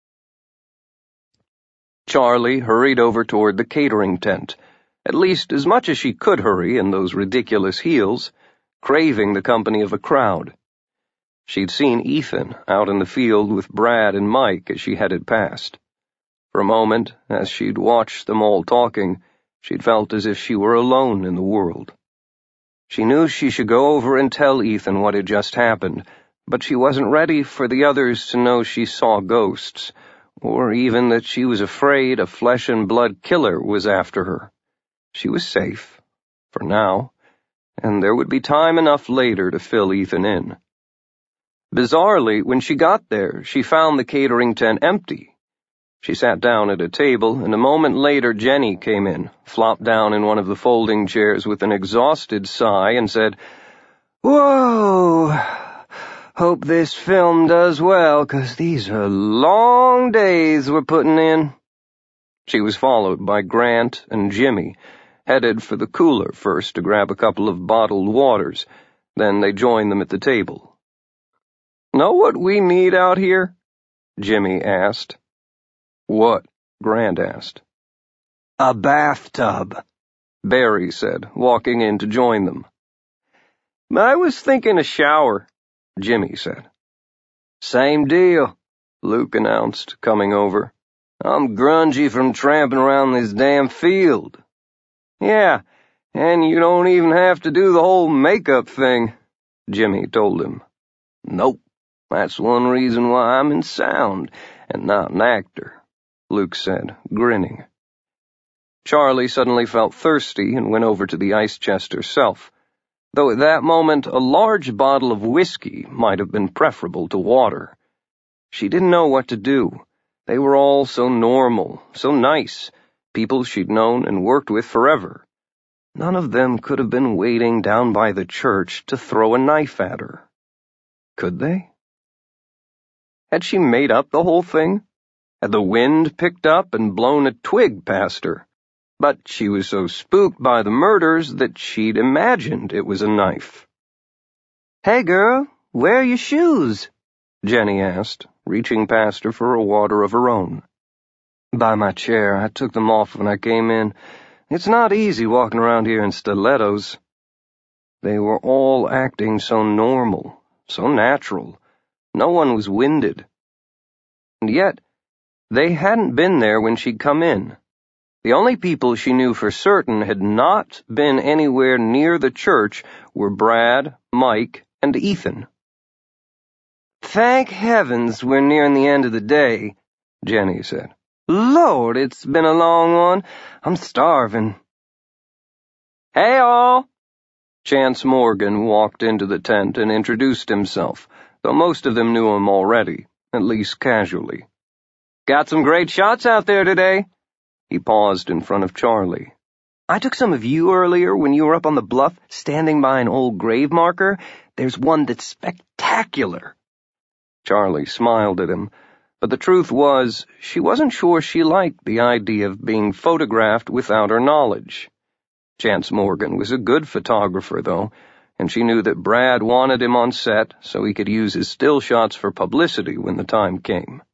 Charlie hurried over toward the catering tent, at least as much as she could hurry in those ridiculous heels, craving the company of a crowd. She'd seen Ethan out in the field with Brad and Mike as she headed past. For a moment, as she'd watched them all talking, she'd felt as if she were alone in the world. She knew she should go over and tell Ethan what had just happened, but she wasn't ready for the others to know she saw ghosts, or even that she was afraid a flesh-and-blood killer was after her. She was safe, for now, and there would be time enough later to fill Ethan in. Bizarrely, when she got there, she found the catering tent empty. She sat down at a table, and a moment later Jenny came in, flopped down in one of the folding chairs with an exhausted sigh, and said, "Whoa! Hope this film does well, 'cause these are long days we're putting in." She was followed by Grant and Jimmy, headed for the cooler first to grab a couple of bottled waters, then they joined them at the table. "Know what we need out here?" Jimmy asked. "What?" Grant asked. "A bathtub," Barry said, walking in to join them. "I was thinking a shower," Jimmy said. "Same deal," Luke announced, coming over. "I'm grungy from tramping around this damn field." "Yeah, and you don't even have to do the whole makeup thing," Jimmy told him. "Nope, that's one reason why I'm in sound and not an actor," Luke said, grinning. Charlie suddenly felt thirsty and went over to the ice chest herself, though at that moment a large bottle of whiskey might have been preferable to water. She didn't know what to do. They were all so normal, so nice, people she'd known and worked with forever. None of them could have been waiting down by the church to throw a knife at her. Could they? Had she made up the whole thing? Had the wind picked up and blown a twig past her? But she was so spooked by the murders that she'd imagined it was a knife. "Hey, girl, where are your shoes?" Jenny asked, reaching past her for a water of her own. "By my chair. I took them off when I came in. It's not easy walking around here in stilettos." They were all acting so normal, so natural. No one was winded. And yet, they hadn't been there when she'd come in. The only people she knew for certain had not been anywhere near the church were Brad, Mike, and Ethan. "Thank heavens we're nearing the end of the day," Jenny said. "Lord, it's been a long one. I'm starving." "Hey all!" Chance Morgan walked into the tent and introduced himself, though most of them knew him already, at least casually. "Got some great shots out there today." He paused in front of Charlie. "I took some of you earlier when you were up on the bluff standing by an old grave marker. There's one that's spectacular." Charlie smiled at him, but the truth was she wasn't sure she liked the idea of being photographed without her knowledge. Chance Morgan was a good photographer, though, and she knew that Brad wanted him on set so he could use his still shots for publicity when the time came.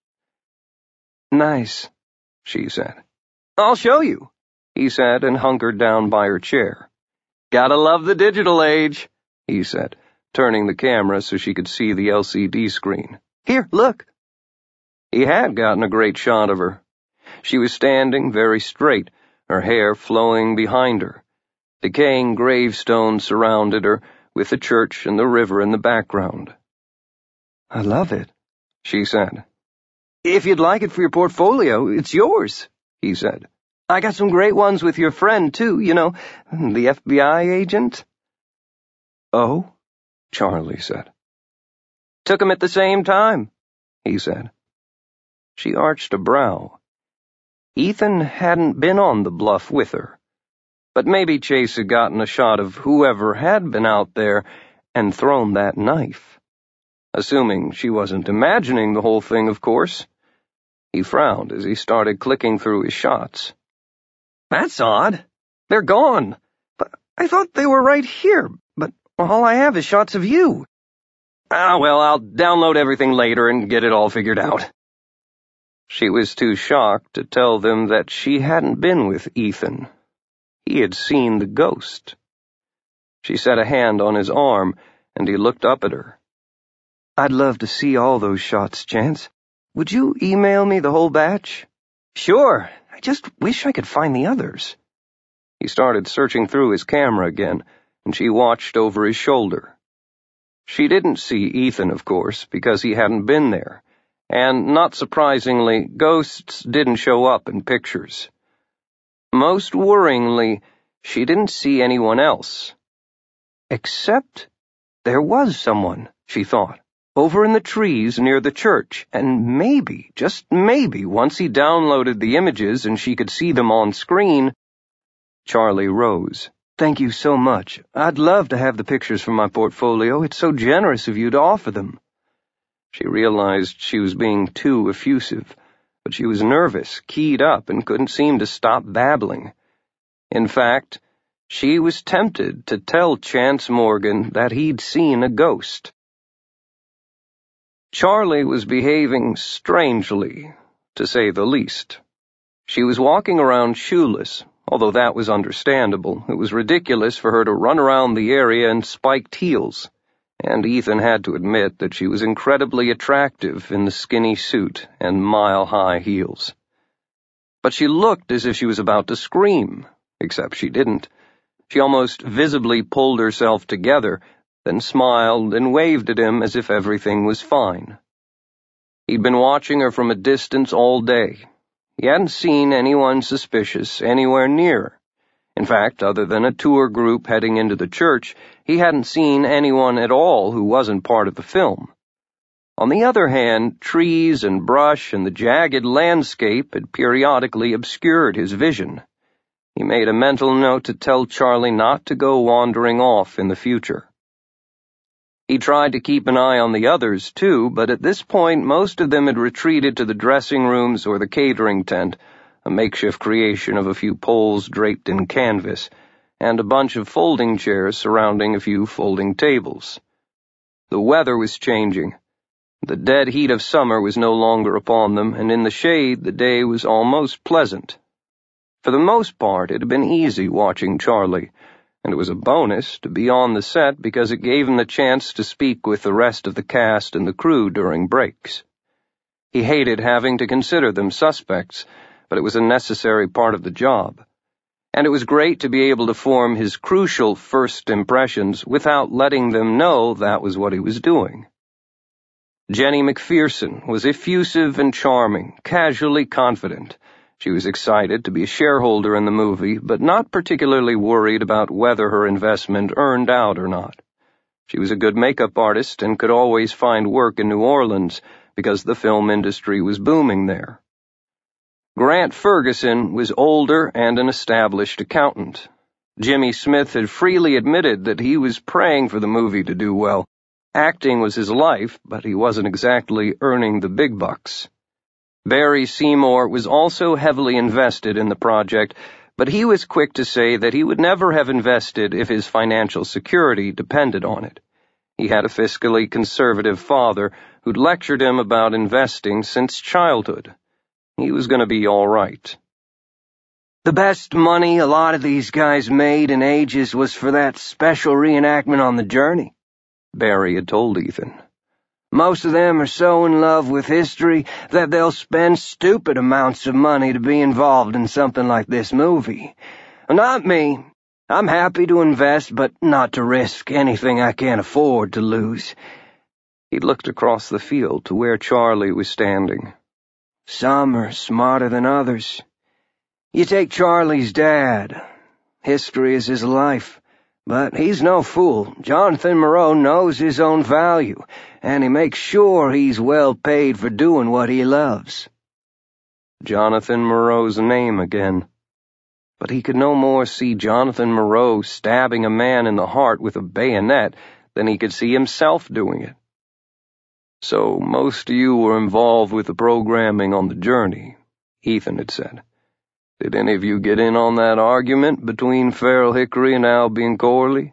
"Nice," she said. "I'll show you," he said, and hunkered down by her chair. "Gotta love the digital age," he said, turning the camera so she could see the L C D screen. "Here, look." He had gotten a great shot of her. She was standing very straight, her hair flowing behind her. Decaying gravestones surrounded her, with the church and the river in the background. "I love it," she said. "If you'd like it for your portfolio, it's yours," he said. "I got some great ones with your friend, too, you know, the F B I agent." "Oh?" Charlie said. "Took 'em at the same time," he said. She arched a brow. Ethan hadn't been on the bluff with her, but maybe Chase had gotten a shot of whoever had been out there and thrown that knife. Assuming she wasn't imagining the whole thing, of course. He frowned as he started clicking through his shots. "That's odd. They're gone. But I thought they were right here, but all I have is shots of you." "Ah, well, I'll download everything later and get it all figured out." She was too shocked to tell them that she hadn't been with Ethan. He had seen the ghost. She set a hand on his arm, and he looked up at her. "I'd love to see all those shots, Chance. Would you email me the whole batch?" "Sure. I just wish I could find the others." He started searching through his camera again, and she watched over his shoulder. She didn't see Ethan, of course, because he hadn't been there, and, not surprisingly, ghosts didn't show up in pictures. Most worryingly, she didn't see anyone else. Except there was someone, she thought, over in the trees near the church, and maybe, just maybe, once he downloaded the images and she could see them on screen. Charlie rose. "Thank you so much. I'd love to have the pictures from my portfolio. It's so generous of you to offer them." She realized she was being too effusive, but she was nervous, keyed up, and couldn't seem to stop babbling. In fact, she was tempted to tell Chance Morgan that he'd seen a ghost. Charlie was behaving strangely, to say the least. She was walking around shoeless. Although that was understandable, it was ridiculous for her to run around the area in spiked heels, and Ethan had to admit that she was incredibly attractive in the skinny suit and mile-high heels. But she looked as if she was about to scream, except she didn't. She almost visibly pulled herself together, then smiled and waved at him as if everything was fine. He'd been watching her from a distance all day. He hadn't seen anyone suspicious anywhere near. In fact, other than a tour group heading into the church, he hadn't seen anyone at all who wasn't part of the film. On the other hand, trees and brush and the jagged landscape had periodically obscured his vision. He made a mental note to tell Charlie not to go wandering off in the future. He tried to keep an eye on the others, too, but at this point most of them had retreated to the dressing rooms or the catering tent, a makeshift creation of a few poles draped in canvas, and a bunch of folding chairs surrounding a few folding tables. The weather was changing. The dead heat of summer was no longer upon them, and in the shade the day was almost pleasant. For the most part, it had been easy watching Charlie, and it was a bonus to be on the set because it gave him the chance to speak with the rest of the cast and the crew during breaks. He hated having to consider them suspects, but it was a necessary part of the job. And it was great to be able to form his crucial first impressions without letting them know that was what he was doing. Jenny McPherson was effusive and charming, casually confident. She was excited to be a shareholder in the movie, but not particularly worried about whether her investment earned out or not. She was a good makeup artist and could always find work in New Orleans because the film industry was booming there. Grant Ferguson was older and an established accountant. Jimmy Smith had freely admitted that he was praying for the movie to do well. Acting was his life, but he wasn't exactly earning the big bucks. Barry Seymour was also heavily invested in the project, but he was quick to say that he would never have invested if his financial security depended on it. He had a fiscally conservative father who'd lectured him about investing since childhood. He was going to be all right. The best money a lot of these guys made in ages was for that special reenactment on the journey, Barry had told Ethan. Most of them are so in love with history that they'll spend stupid amounts of money to be involved in something like this movie. Not me. I'm happy to invest, but not to risk anything I can't afford to lose. He looked across the field to where Charlie was standing. Some are smarter than others. You take Charlie's dad. History is his life. But he's no fool. Jonathan Moreau knows his own value, and he makes sure he's well paid for doing what he loves. Jonathan Moreau's name again. But he could no more see Jonathan Moreau stabbing a man in the heart with a bayonet than he could see himself doing it. So most of you were involved with the programming on the journey, Ethan had said. Did any of you get in on that argument between Farrell Hickory and Albion Corley?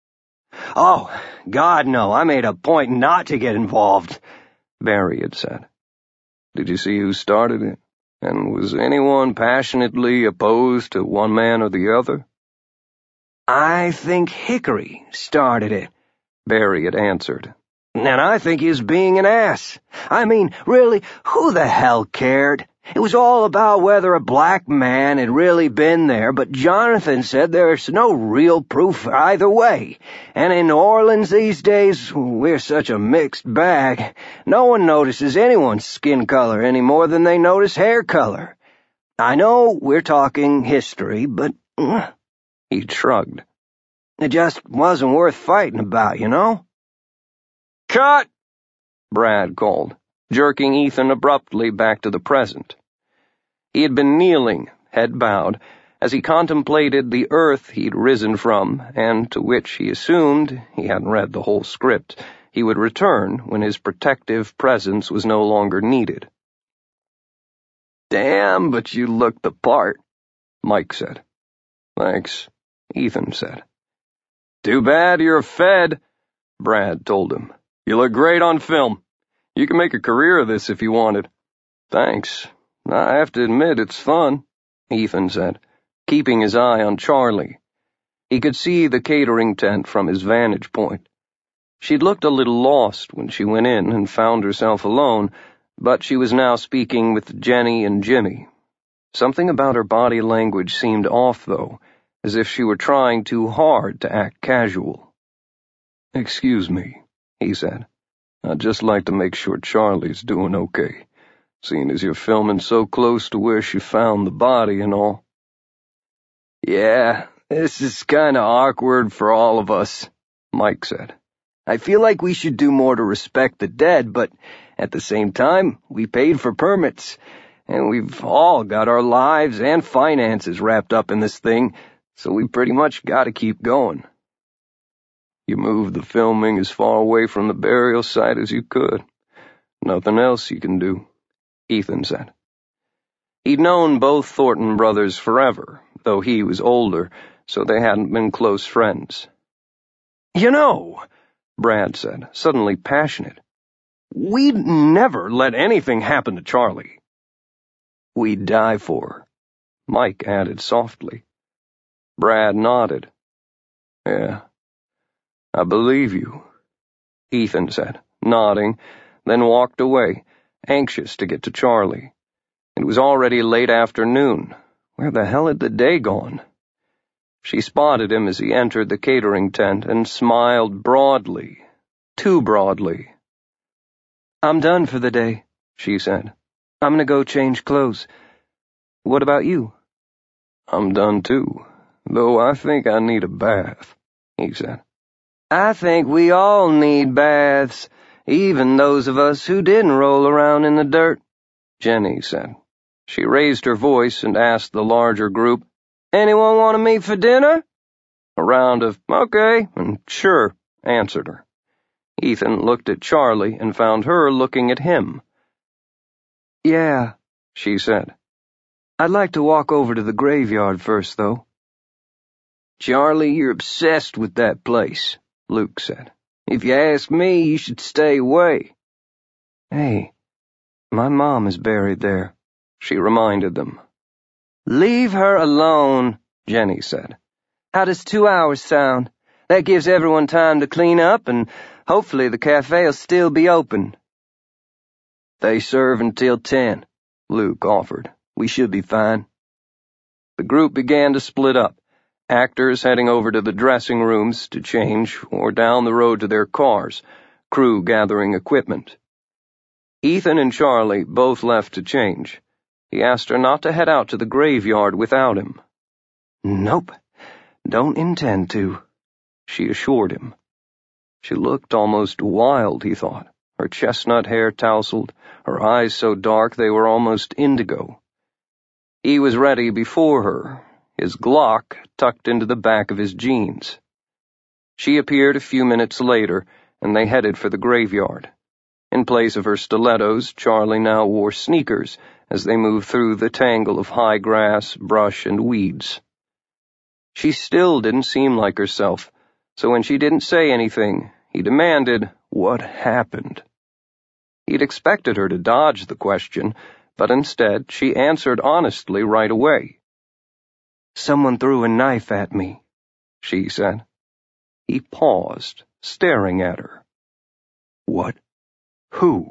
Oh, God, no, I made a point not to get involved, Barry had said. Did you see who started it? And was anyone passionately opposed to one man or the other? I think Hickory started it, Barry had answered. And I think he was being an ass. I mean, really, who the hell cared? It was all about whether a black man had really been there, but Jonathan said there's no real proof either way. And in New Orleans these days, we're such a mixed bag. No one notices anyone's skin color any more than they notice hair color. I know we're talking history, but... Uh, he shrugged. It just wasn't worth fighting about, you know? Cut! Brad called, jerking Ethan abruptly back to the present. He had been kneeling, head bowed, as he contemplated the earth he'd risen from, and to which he assumed, he hadn't read the whole script, he would return when his protective presence was no longer needed. Damn, but you look the part, Mike said. Thanks, Ethan said. Too bad you're fed, Brad told him. You look great on film. You can make a career of this if you wanted. Thanks. I have to admit it's fun, Ethan said, keeping his eye on Charlie. He could see the catering tent from his vantage point. She'd looked a little lost when she went in and found herself alone, but she was now speaking with Jenny and Jimmy. Something about her body language seemed off, though, as if she were trying too hard to act casual. Excuse me, he said. I'd just like to make sure Charlie's doing okay, seeing as you're filming so close to where she found the body and all. Yeah, this is kinda awkward for all of us, Mike said. I feel like we should do more to respect the dead, but at the same time, we paid for permits, and we've all got our lives and finances wrapped up in this thing, so we pretty much gotta keep going. You moved the filming as far away from the burial site as you could. Nothing else you can do, Ethan said. He'd known both Thornton brothers forever, though he was older, so they hadn't been close friends. You know, Brad said, suddenly passionate, we'd never let anything happen to Charlie. We'd die for her, Mike added softly. Brad nodded. Yeah, I believe you, Ethan said, nodding, then walked away, anxious to get to Charlie. It was already late afternoon. Where the hell had the day gone? She spotted him as he entered the catering tent and smiled broadly, too broadly. I'm done for the day, she said. I'm gonna go change clothes. What about you? I'm done too, though I think I need a bath, he said. I think we all need baths, even those of us who didn't roll around in the dirt, Jenny said. She raised her voice and asked the larger group, Anyone want to meet for dinner? A round of okay and sure answered her. Ethan looked at Charlie and found her looking at him. Yeah, she said. I'd like to walk over to the graveyard first, though. Charlie, you're obsessed with that place, Luke said. If you ask me, you should stay away. Hey, my mom is buried there, she reminded them. Leave her alone, Jenny said. How does two hours sound? That gives everyone time to clean up, and hopefully the cafe will still be open. They serve until ten, Luke offered. We should be fine. The group began to split up, actors heading over to the dressing rooms to change or down the road to their cars, crew gathering equipment. Ethan and Charlie both left to change. He asked her not to head out to the graveyard without him. Nope, don't intend to, she assured him. She looked almost wild, he thought, her chestnut hair tousled, her eyes so dark they were almost indigo. He was ready before her, his Glock tucked into the back of his jeans. She appeared a few minutes later, and they headed for the graveyard. In place of her stilettos, Charlie now wore sneakers as they moved through the tangle of high grass, brush, and weeds. She still didn't seem like herself, so when she didn't say anything, he demanded, what happened? He'd expected her to dodge the question, but instead she answered honestly right away. Someone threw a knife at me, she said. He paused, staring at her. What? Who?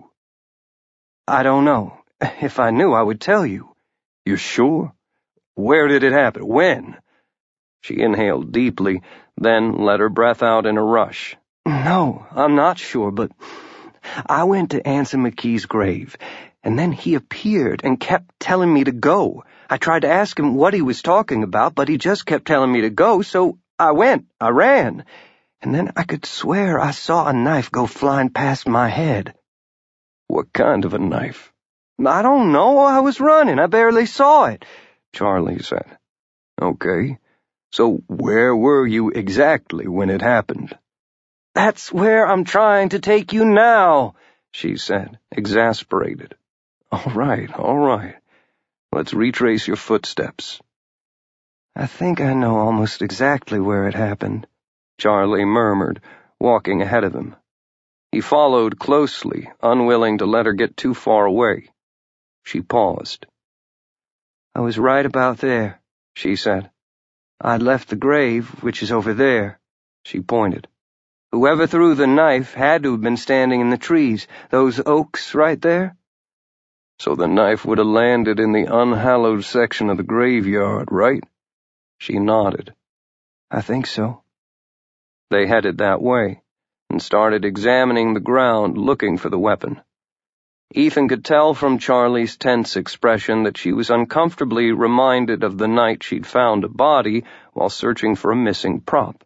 I don't know. If I knew, I would tell you. You're sure? Where did it happen? When? She inhaled deeply, then let her breath out in a rush. No, I'm not sure, but I went to Anson McKee's grave, and then he appeared and kept telling me to go. I tried to ask him what he was talking about, but he just kept telling me to go, so I went. I ran. And then I could swear I saw a knife go flying past my head. What kind of a knife? I don't know. I was running. I barely saw it, Charlie said. Okay. So where were you exactly when it happened? That's where I'm trying to take you now, she said, exasperated. All right, all right. Let's retrace your footsteps. I think I know almost exactly where it happened, Charlie murmured, walking ahead of him. He followed closely, unwilling to let her get too far away. She paused. I was right about there, she said. I'd left the grave, which is over there. She pointed. Whoever threw the knife had to have been standing in the trees, those oaks right there. So the knife would have landed in the unhallowed section of the graveyard, right? She nodded. I think so. They headed that way, and started examining the ground looking for the weapon. Ethan could tell from Charlie's tense expression that she was uncomfortably reminded of the night she'd found a body while searching for a missing prop.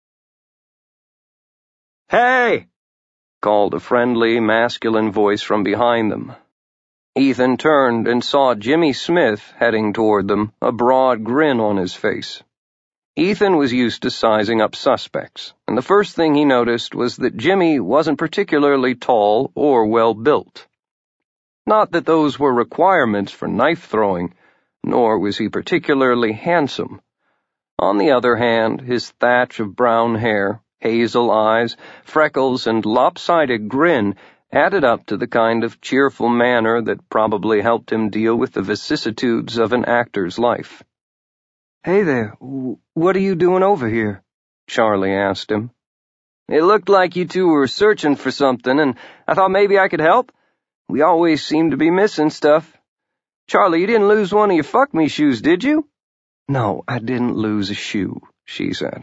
Hey! Called a friendly, masculine voice from behind them. Ethan turned and saw Jimmy Smith heading toward them, a broad grin on his face. Ethan was used to sizing up suspects, and the first thing he noticed was that Jimmy wasn't particularly tall or well-built. Not that those were requirements for knife-throwing, nor was he particularly handsome. On the other hand, his thatch of brown hair, hazel eyes, freckles, and lopsided grin added up to the kind of cheerful manner that probably helped him deal with the vicissitudes of an actor's life. Hey there, what are you doing over here? Charlie asked him. It looked like you two were searching for something, and I thought maybe I could help. We always seem to be missing stuff. Charlie, you didn't lose one of your fuck-me shoes, did you? No, I didn't lose a shoe, she said.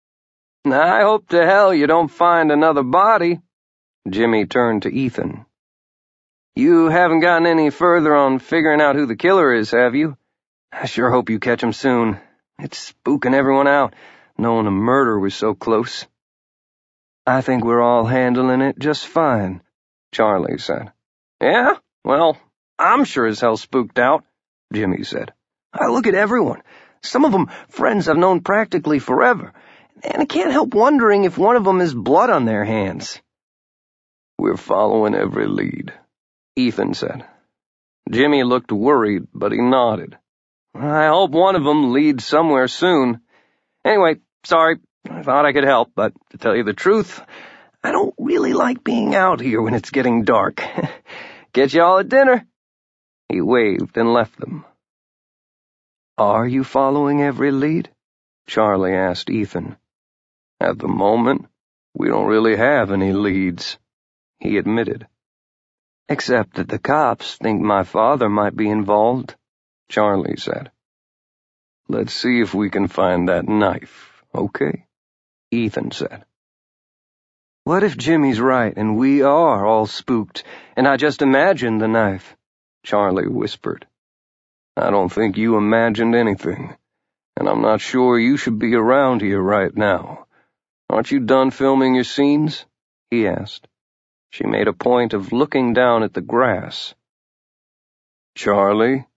I hope to hell you don't find another body. Jimmy turned to Ethan. You haven't gotten any further on figuring out who the killer is, have you? I sure hope you catch him soon. It's spooking everyone out, knowing a murder was so close. I think we're all handling it just fine, Charlie said. Yeah? Well, I'm sure as hell spooked out, Jimmy said. I look at everyone. Some of them friends I've known practically forever, and I can't help wondering if one of them has blood on their hands. We're following every lead, Ethan said. Jimmy looked worried, but he nodded. I hope one of them leads somewhere soon. Anyway, sorry, I thought I could help, but to tell you the truth, I don't really like being out here when it's getting dark. Get you all at dinner. He waved and left them. Are you following every lead? Charlie asked Ethan. At the moment, we don't really have any leads, he admitted. Except that the cops think my father might be involved, Charlie said. Let's see if we can find that knife, okay? Ethan said. What if Jimmy's right and we are all spooked, and I just imagined the knife? Charlie whispered. I don't think you imagined anything, and I'm not sure you should be around here right now. Aren't you done filming your scenes? He asked. She made a point of looking down at the grass. Charlie?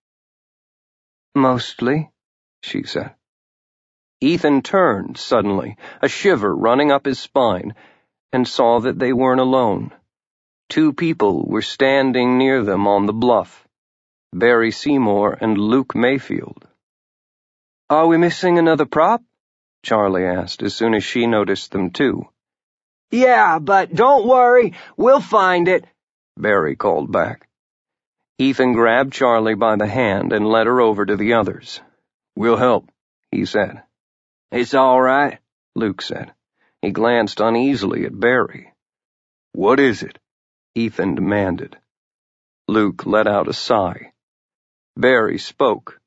Mostly, she said. Ethan turned suddenly, a shiver running up his spine, and saw that they weren't alone. Two people were standing near them on the bluff, Barry Seymour and Luke Mayfield. Are we missing another prop? Charlie asked as soon as she noticed them too. Yeah, but don't worry, we'll find it, Barry called back. Ethan grabbed Charlie by the hand and led her over to the others. We'll help, he said. It's all right, Luke said. He glanced uneasily at Barry. What is it? Ethan demanded. Luke let out a sigh. Barry spoke.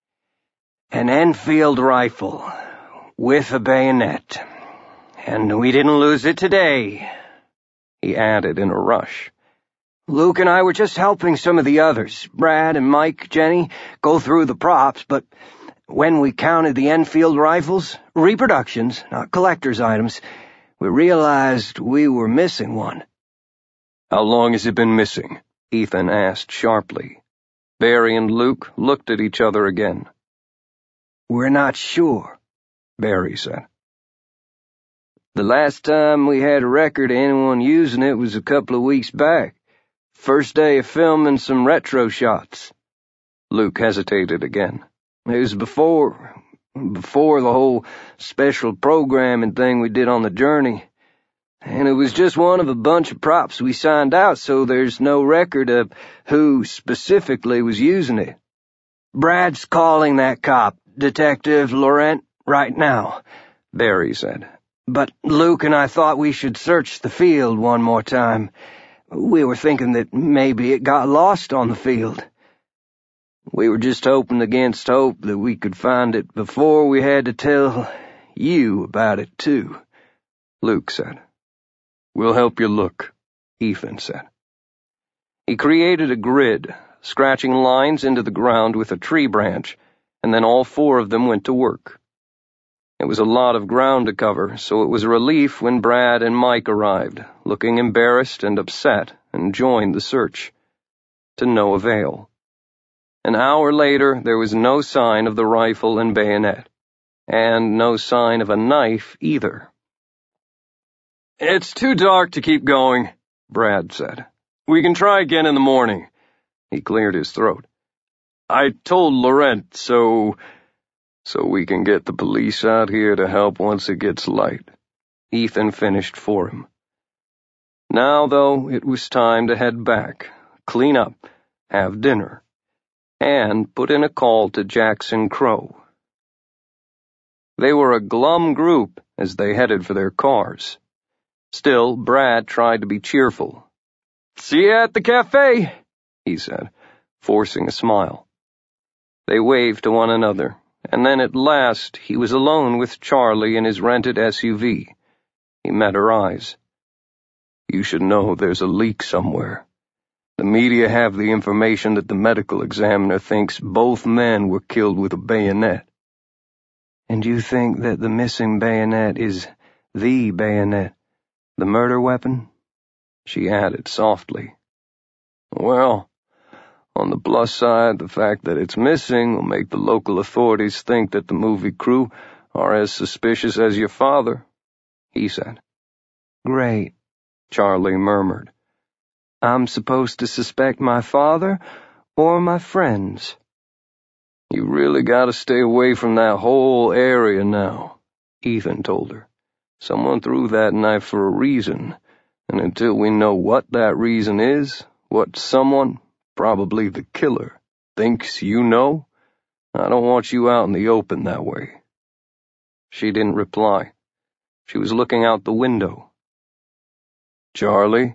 An Enfield rifle, with a bayonet. And we didn't lose it today, he added in a rush. Luke and I were just helping some of the others, Brad and Mike, Jenny, go through the props, but when we counted the Enfield rifles, reproductions, not collector's items, we realized we were missing one. How long has it been missing? Ethan asked sharply. Barry and Luke looked at each other again. We're not sure, Barry said. The last time we had a record of anyone using it was a couple of weeks back. First day of filming some retro shots. Luke hesitated again. It was before, before the whole special programming thing we did on the journey. And it was just one of a bunch of props we signed out, so there's no record of who specifically was using it. Brad's calling that cop, Detective Laurent, right now, Barry said. But Luke and I thought we should search the field one more time. We were thinking that maybe it got lost on the field. We were just hoping against hope that we could find it before we had to tell you about it, too, Luke said. We'll help you look, Ethan said. He created a grid, scratching lines into the ground with a tree branch, and then all four of them went to work. It was a lot of ground to cover, so it was a relief when Brad and Mike arrived, looking embarrassed and upset, and joined the search. To no avail. An hour later, there was no sign of the rifle and bayonet, and no sign of a knife either. It's too dark to keep going, Brad said. We can try again in the morning. He cleared his throat. I told Laurent, so... so we can get the police out here to help once it gets light. Ethan finished for him. Now, though, it was time to head back, clean up, have dinner, and put in a call to Jackson Crow. They were a glum group as they headed for their cars. Still, Brad tried to be cheerful. "See you at the cafe," he said, forcing a smile. They waved to one another, and then at last he was alone with Charlie in his rented S U V. He met her eyes. "You should know there's a leak somewhere. The media have the information that the medical examiner thinks both men were killed with a bayonet." "And you think that the missing bayonet is the bayonet, the murder weapon?" she added softly. "Well, on the plus side, the fact that it's missing will make the local authorities think that the movie crew are as suspicious as your father," he said. "Great," Charlie murmured. "I'm supposed to suspect my father or my friends?" "You really gotta stay away from that whole area now," Ethan told her. "Someone threw that knife for a reason, and until we know what that reason is, what someone, probably the killer, thinks you know, I don't want you out in the open that way." She didn't reply. She was looking out the window. "Charlie?"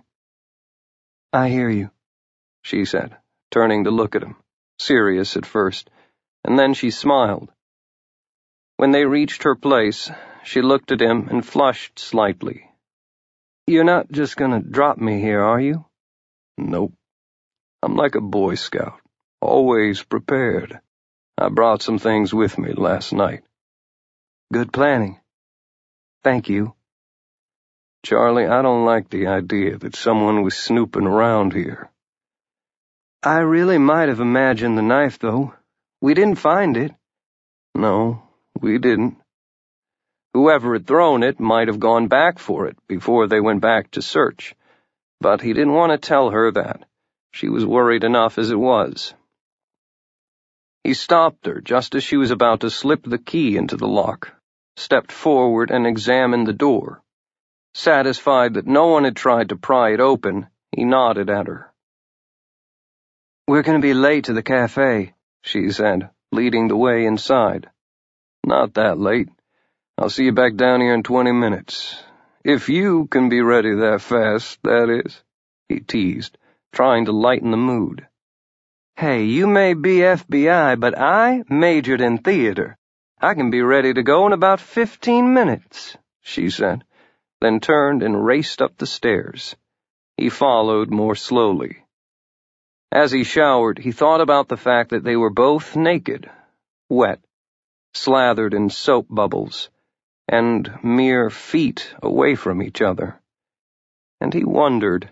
"I hear you," she said, turning to look at him, serious at first, and then she smiled. When they reached her place, she looked at him and flushed slightly. "You're not just gonna drop me here, are you?" "Nope. I'm like a Boy Scout, always prepared. I brought some things with me last night." "Good planning. Thank you." "Charlie, I don't like the idea that someone was snooping around here." "I really might have imagined the knife, though. We didn't find it." "No, we didn't." Whoever had thrown it might have gone back for it before they went back to search, but he didn't want to tell her that. She was worried enough as it was. He stopped her just as she was about to slip the key into the lock, stepped forward and examined the door. Satisfied that no one had tried to pry it open, he nodded at her. "We're going to be late to the cafe," she said, leading the way inside. "Not that late. I'll see you back down here in twenty minutes. If you can be ready that fast, that is," he teased, trying to lighten the mood. "Hey, you may be F B I, but I majored in theater. I can be ready to go in about fifteen minutes, she said, then turned and raced up the stairs. He followed more slowly. As he showered, he thought about the fact that they were both naked, wet, slathered in soap bubbles, and mere feet away from each other. And he wondered,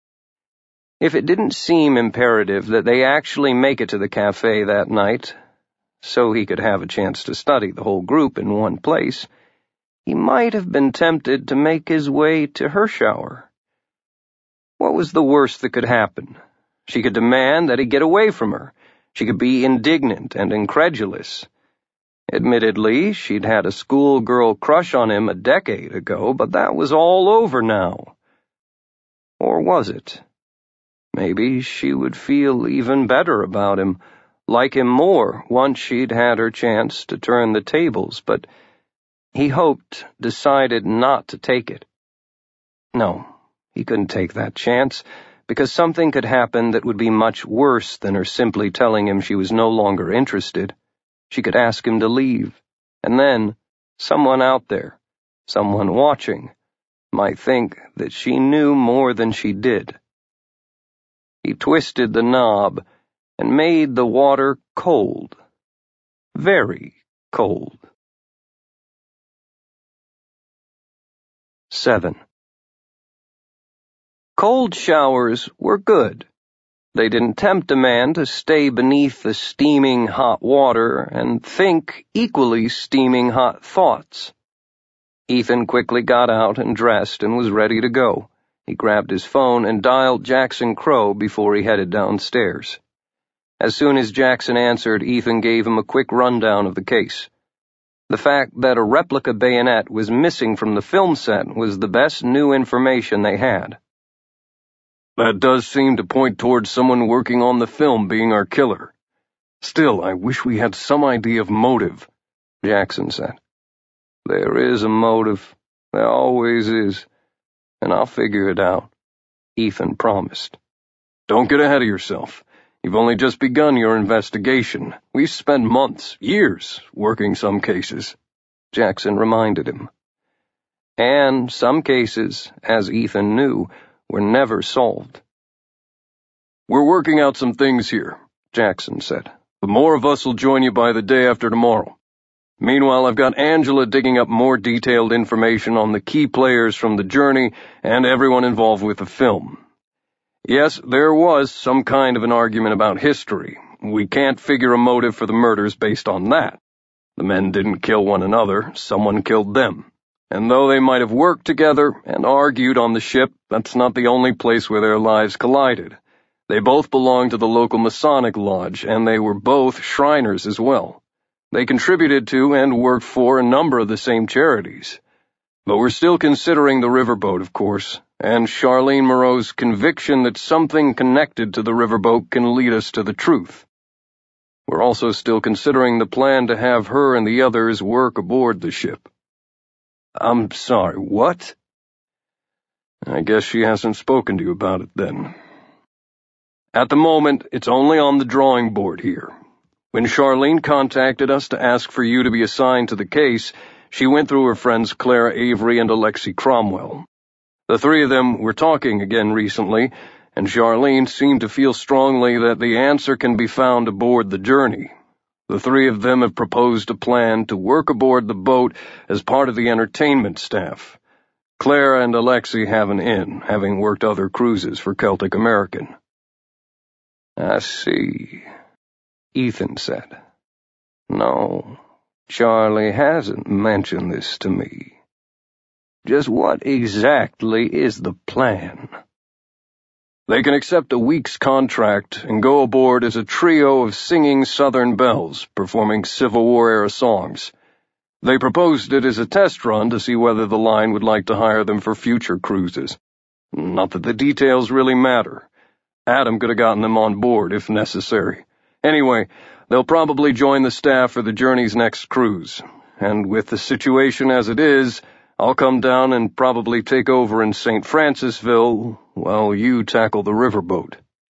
if it didn't seem imperative that they actually make it to the cafe that night, so he could have a chance to study the whole group in one place, he might have been tempted to make his way to her shower. What was the worst that could happen? She could demand that he get away from her. She could be indignant and incredulous. Admittedly, she'd had a schoolgirl crush on him a decade ago, but that was all over now. Or was it? Maybe she would feel even better about him, like him more once she'd had her chance to turn the tables, but he hoped, decided not to take it. No, he couldn't take that chance, because something could happen that would be much worse than her simply telling him she was no longer interested. She could ask him to leave, and then someone out there, someone watching, might think that she knew more than she did. He twisted the knob and made the water cold. Very cold. Seven. Cold showers were good. They didn't tempt a man to stay beneath the steaming hot water and think equally steaming hot thoughts. Ethan quickly got out and dressed and was ready to go. He grabbed his phone and dialed Jackson Crow before he headed downstairs. As soon as Jackson answered, Ethan gave him a quick rundown of the case. The fact that a replica bayonet was missing from the film set was the best new information they had. "That does seem to point towards someone working on the film being our killer. Still, I wish we had some idea of motive," Jackson said. There is a motive. There always is. And I'll figure it out, Ethan promised. Don't get ahead of yourself. You've only just begun your investigation. We've spent months, years, working some cases, Jackson reminded him. And some cases, as Ethan knew, were never solved. We're working out some things here, Jackson said. But more of us will join you by the day after tomorrow. Meanwhile, I've got Angela digging up more detailed information on the key players from the journey and everyone involved with the film. Yes, there was some kind of an argument about history. We can't figure a motive for the murders based on that. The men didn't kill one another, someone killed them. And though they might have worked together and argued on the ship, that's not the only place where their lives collided. They both belonged to the local Masonic lodge, and they were both Shriners as well. They contributed to and worked for a number of the same charities. But we're still considering the riverboat, of course, and Charlene Moreau's conviction that something connected to the riverboat can lead us to the truth. We're also still considering the plan to have her and the others work aboard the ship. I'm sorry, what? I guess she hasn't spoken to you about it then. At the moment, it's only on the drawing board here. When Charlene contacted us to ask for you to be assigned to the case, she went through her friends Clara Avery and Alexei Cromwell. The three of them were talking again recently, and Charlene seemed to feel strongly that the answer can be found aboard the journey. The three of them have proposed a plan to work aboard the boat as part of the entertainment staff. Clara and Alexei have an in, having worked other cruises for Celtic American. I see, Ethan said. No, Charlie hasn't mentioned this to me. Just what exactly is the plan? They can accept a week's contract and go aboard as a trio of singing Southern belles, performing Civil War-era songs. They proposed it as a test run to see whether the line would like to hire them for future cruises. Not that the details really matter. Adam could have gotten them on board if necessary. Anyway, they'll probably join the staff for the journey's next cruise. And with the situation as it is, I'll come down and probably take over in Saint Francisville while you tackle the riverboat.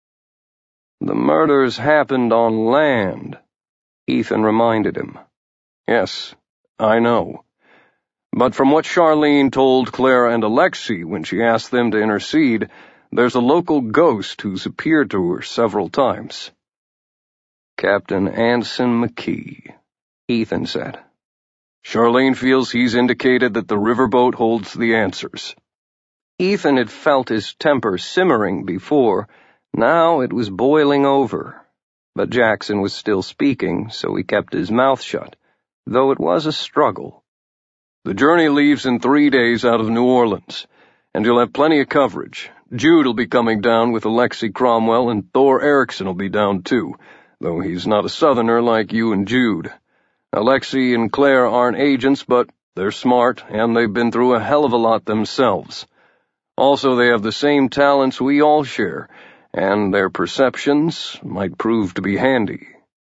The murders happened on land, Ethan reminded him. Yes, I know. But from what Charlene told Clara and Alexei when she asked them to intercede, there's a local ghost who's appeared to her several times. Captain Anson McKee, Ethan said. Charlene feels he's indicated that the riverboat holds the answers. Ethan had felt his temper simmering before. Now it was boiling over. But Jackson was still speaking, so he kept his mouth shut, though it was a struggle. The journey leaves in three days out of New Orleans, and you'll have plenty of coverage. Jude will be coming down with Alexei Cromwell, and Thor Erickson will be down too, though he's not a Southerner like you and Jude. Alexei and Claire aren't agents, but they're smart, and they've been through a hell of a lot themselves. Also, they have the same talents we all share, and their perceptions might prove to be handy.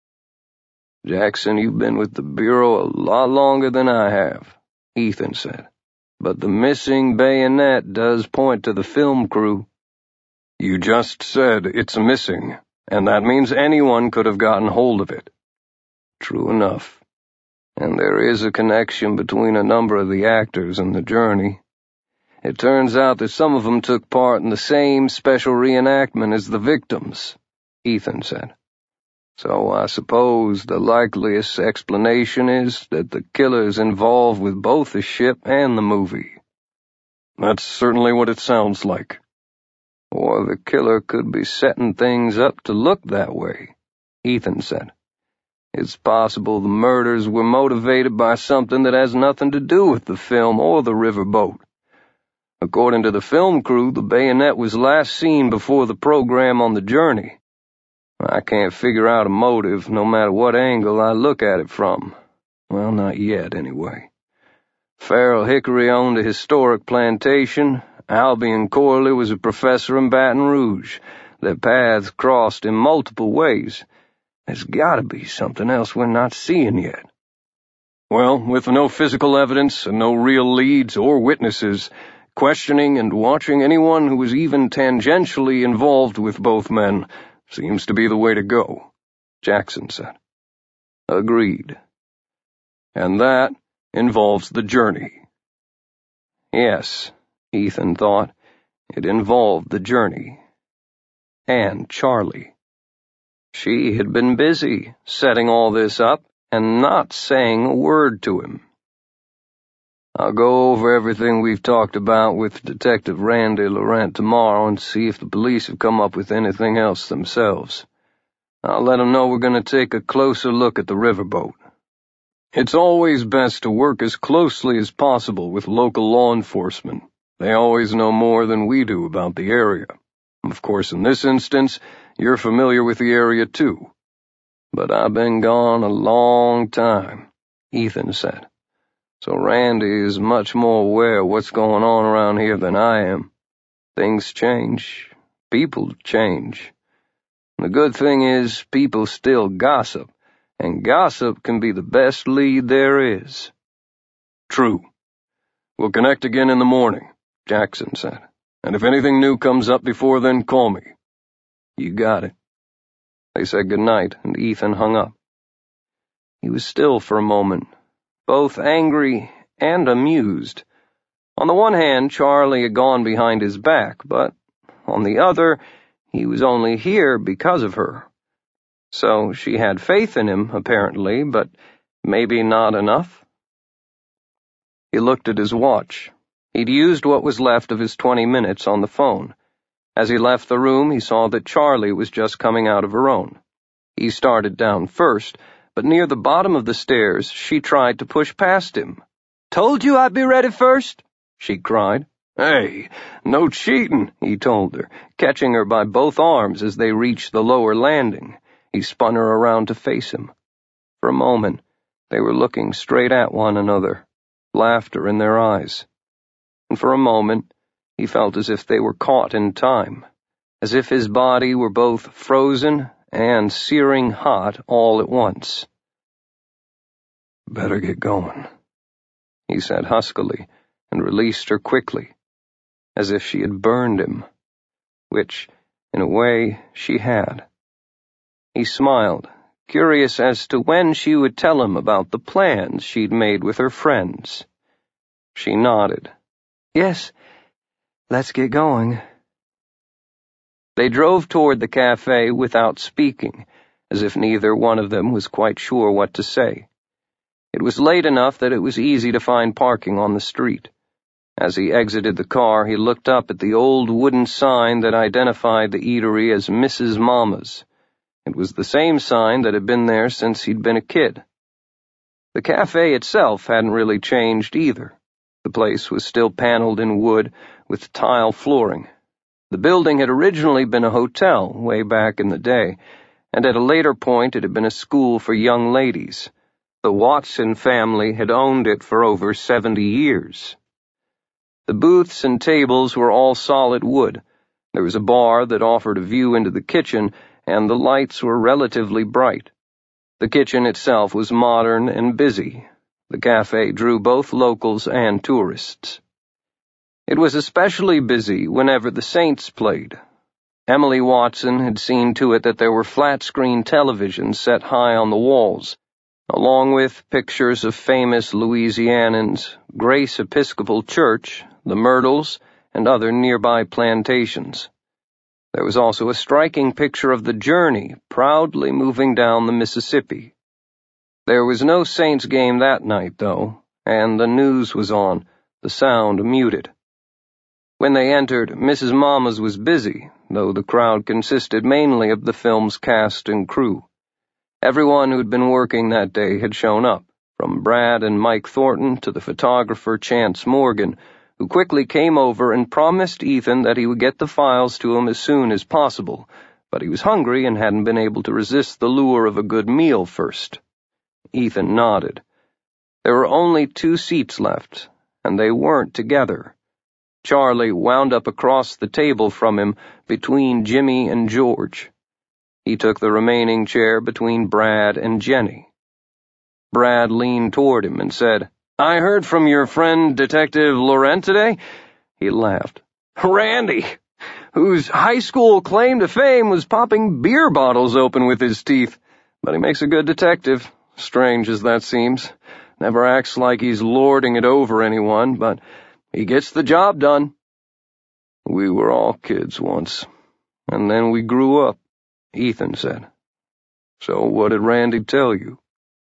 Jackson, you've been with the Bureau a lot longer than I have, Ethan said. But the missing bayonet does point to the film crew. You just said it's missing, and that means anyone could have gotten hold of it. True enough. And there is a connection between a number of the actors in the journey. It turns out that some of them took part in the same special reenactment as the victims, Ethan said. So I suppose the likeliest explanation is that the killer's involved with both the ship and the movie. That's certainly what it sounds like. Or the killer could be setting things up to look that way, Ethan said. It's possible the murders were motivated by something that has nothing to do with the film or the riverboat. According to the film crew, the bayonet was last seen before the program on the journey. I can't figure out a motive, no matter what angle I look at it from. Well, not yet, anyway. Farrell Hickory owned a historic plantation. Albion Corley was a professor in Baton Rouge. Their paths crossed in multiple ways. There's gotta be something else we're not seeing yet. Well, with no physical evidence and no real leads or witnesses, questioning and watching anyone who was even tangentially involved with both men seems to be the way to go, Jackson said. Agreed. And that involves the journey. Yes, Ethan thought, it involved the journey. And Charlie. She had been busy setting all this up and not saying a word to him. I'll go over everything we've talked about with Detective Randy Laurent tomorrow and see if the police have come up with anything else themselves. I'll let them know we're going to take a closer look at the riverboat. It's always best to work as closely as possible with local law enforcement. They always know more than we do about the area. Of course, in this instance, you're familiar with the area too. But I've been gone a long time, Ethan said. So Randy is much more aware of what's going on around here than I am. Things change. People change. The good thing is people still gossip, and gossip can be the best lead there is. True. We'll connect again in the morning, Jackson said. And if anything new comes up before then, call me. You got it. They said goodnight, and Ethan hung up. He was still for a moment, both angry and amused. On the one hand, Charlie had gone behind his back, but on the other, he was only here because of her. So she had faith in him, apparently, but maybe not enough. He looked at his watch. He'd used what was left of his twenty minutes on the phone. As he left the room, he saw that Charlie was just coming out of her own. He started down first, but near the bottom of the stairs, she tried to push past him. "Told you I'd be ready first," she cried. "Hey, no cheating," he told her, catching her by both arms as they reached the lower landing. He spun her around to face him. For a moment, they were looking straight at one another, laughter in their eyes. And for a moment, he felt as if they were caught in time, as if his body were both frozen and searing hot all at once. "Better get going," he said huskily, and released her quickly, as if she had burned him, which, in a way, she had. He smiled, curious as to when she would tell him about the plans she'd made with her friends. She nodded. "Yes, let's get going." They drove toward the cafe without speaking, as if neither one of them was quite sure what to say. It was late enough that it was easy to find parking on the street. As he exited the car, he looked up at the old wooden sign that identified the eatery as Missus Mama's. It was the same sign that had been there since he'd been a kid. The cafe itself hadn't really changed either. The place was still paneled in wood with tile flooring. The building had originally been a hotel way back in the day, and at a later point it had been a school for young ladies. The Watson family had owned it for over seventy years. The booths and tables were all solid wood. There was a bar that offered a view into the kitchen, and the lights were relatively bright. The kitchen itself was modern and busy. The cafe drew both locals and tourists. It was especially busy whenever the Saints played. Emily Watson had seen to it that there were flat-screen televisions set high on the walls, along with pictures of famous Louisianans, Grace Episcopal Church, the Myrtles, and other nearby plantations. There was also a striking picture of the Journey proudly moving down the Mississippi. There was no Saints game that night, though, and the news was on, the sound muted. When they entered, Missus Mama's was busy, though the crowd consisted mainly of the film's cast and crew. Everyone who'd been working that day had shown up, from Brad and Mike Thornton to the photographer Chance Morgan, who quickly came over and promised Ethan that he would get the files to him as soon as possible, but he was hungry and hadn't been able to resist the lure of a good meal first. Ethan nodded. There were only two seats left, and they weren't together. Charlie wound up across the table from him between Jimmy and George. He took the remaining chair between Brad and Jenny. Brad leaned toward him and said, "I heard from your friend Detective Laurent today." He laughed. "Randy, whose high school claim to fame was popping beer bottles open with his teeth. But he makes a good detective, strange as that seems. Never acts like he's lording it over anyone, but he gets the job done." "We were all kids once, and then we grew up," Ethan said. "So what did Randy tell you?"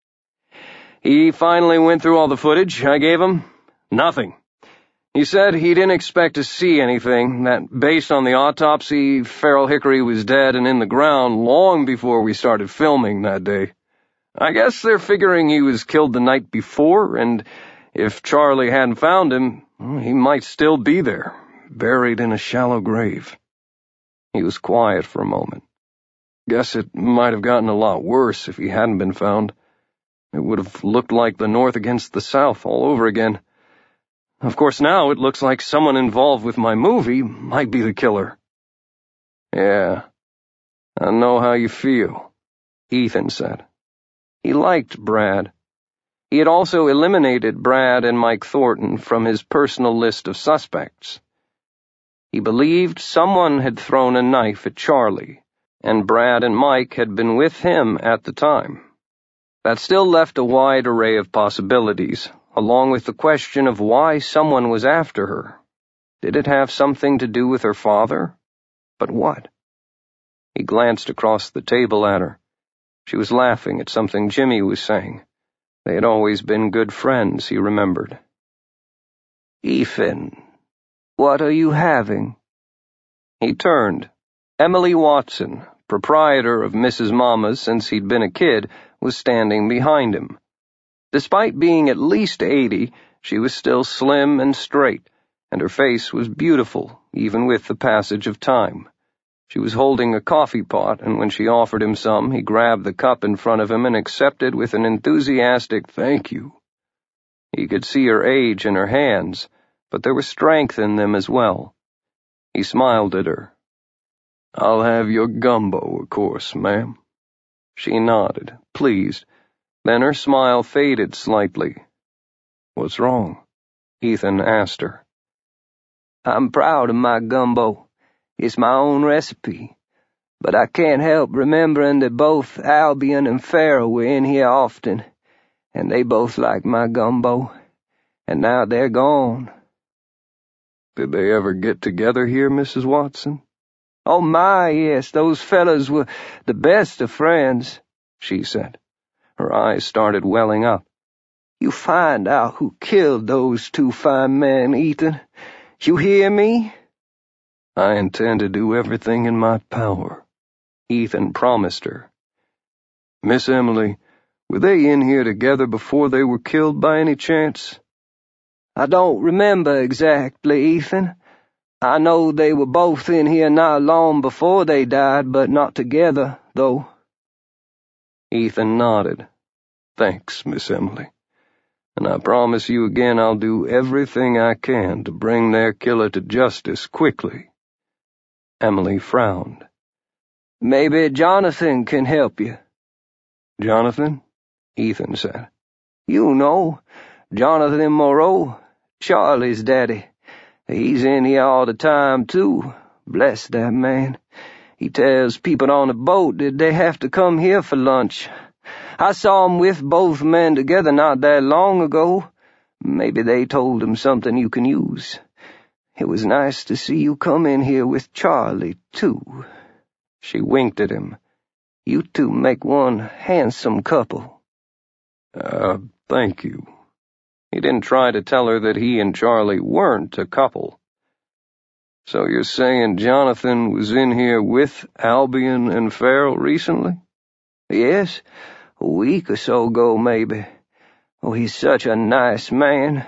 "He finally went through all the footage I gave him. Nothing. He said he didn't expect to see anything, that based on the autopsy, Farrell Hickory was dead and in the ground long before we started filming that day. I guess they're figuring he was killed the night before, and if Charlie hadn't found him, he might still be there, buried in a shallow grave." He was quiet for a moment. "Guess it might have gotten a lot worse if he hadn't been found. It would have looked like the North against the South all over again. Of course, now it looks like someone involved with my movie might be the killer." "Yeah, I know how you feel," Ethan said. He liked Brad. He had also eliminated Brad and Mike Thornton from his personal list of suspects. He believed someone had thrown a knife at Charlie, and Brad and Mike had been with him at the time. That still left a wide array of possibilities, along with the question of why someone was after her. Did it have something to do with her father? But what? He glanced across the table at her. She was laughing at something Jimmy was saying. They had always been good friends, he remembered. "Ethan, what are you having?" He turned. Emily Watson, proprietor of Missus Mama's since he'd been a kid, was standing behind him. Despite being at least eighty, she was still slim and straight, and her face was beautiful, even with the passage of time. She was holding a coffee pot, and when she offered him some, he grabbed the cup in front of him and accepted with an enthusiastic "thank you." He could see her age in her hands, but there was strength in them as well. He smiled at her. "I'll have your gumbo, of course, ma'am." She nodded, pleased. Then her smile faded slightly. "What's wrong?" Ethan asked her. "I'm proud of my gumbo. It's my own recipe. But I can't help remembering that both Albion and Farrell were in here often, and they both liked my gumbo. And now they're gone." "Did they ever get together here, Missus Watson?" "Oh my, yes, those fellas were the best of friends," she said. Her eyes started welling up. "You find out who killed those two fine men, Ethan. You hear me?" "I intend to do everything in my power," Ethan promised her. "Miss Emily, were they in here together before they were killed by any chance?" "I don't remember exactly, Ethan. I know they were both in here not long before they died, but not together, though." Ethan nodded. "Thanks, Miss Emily. And I promise you again I'll do everything I can to bring their killer to justice quickly." Emily frowned. "Maybe Jonathan can help you." "Jonathan?" Ethan said. "You know, Jonathan Moreau, Charlie's daddy. He's in here all the time, too. Bless that man. He tells people on the boat that they have to come here for lunch. I saw him with both men together not that long ago. Maybe they told him something you can use. It was nice to see you come in here with Charlie, too." She winked at him. "You two make one handsome couple." Uh, thank you." He didn't try to tell her that he and Charlie weren't a couple. "So you're saying Jonathan was in here with Albion and Farrell recently?" "Yes, a week or so ago, maybe. Oh, he's such a nice man."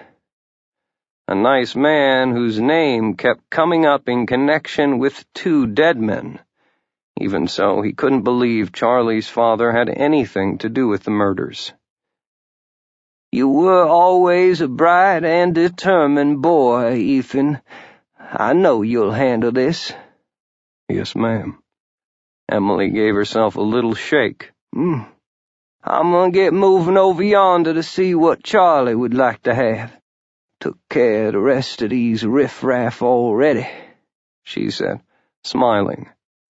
A nice man whose name kept coming up in connection with two dead men. Even so, he couldn't believe Charlie's father had anything to do with the murders. "You were always a bright and determined boy, Ethan. I know you'll handle this." "Yes, ma'am." Emily gave herself a little shake. Mm, I'm gonna get moving over yonder to see what Charlie would like to have. Took care of the rest of these riffraff already," she said, smiling.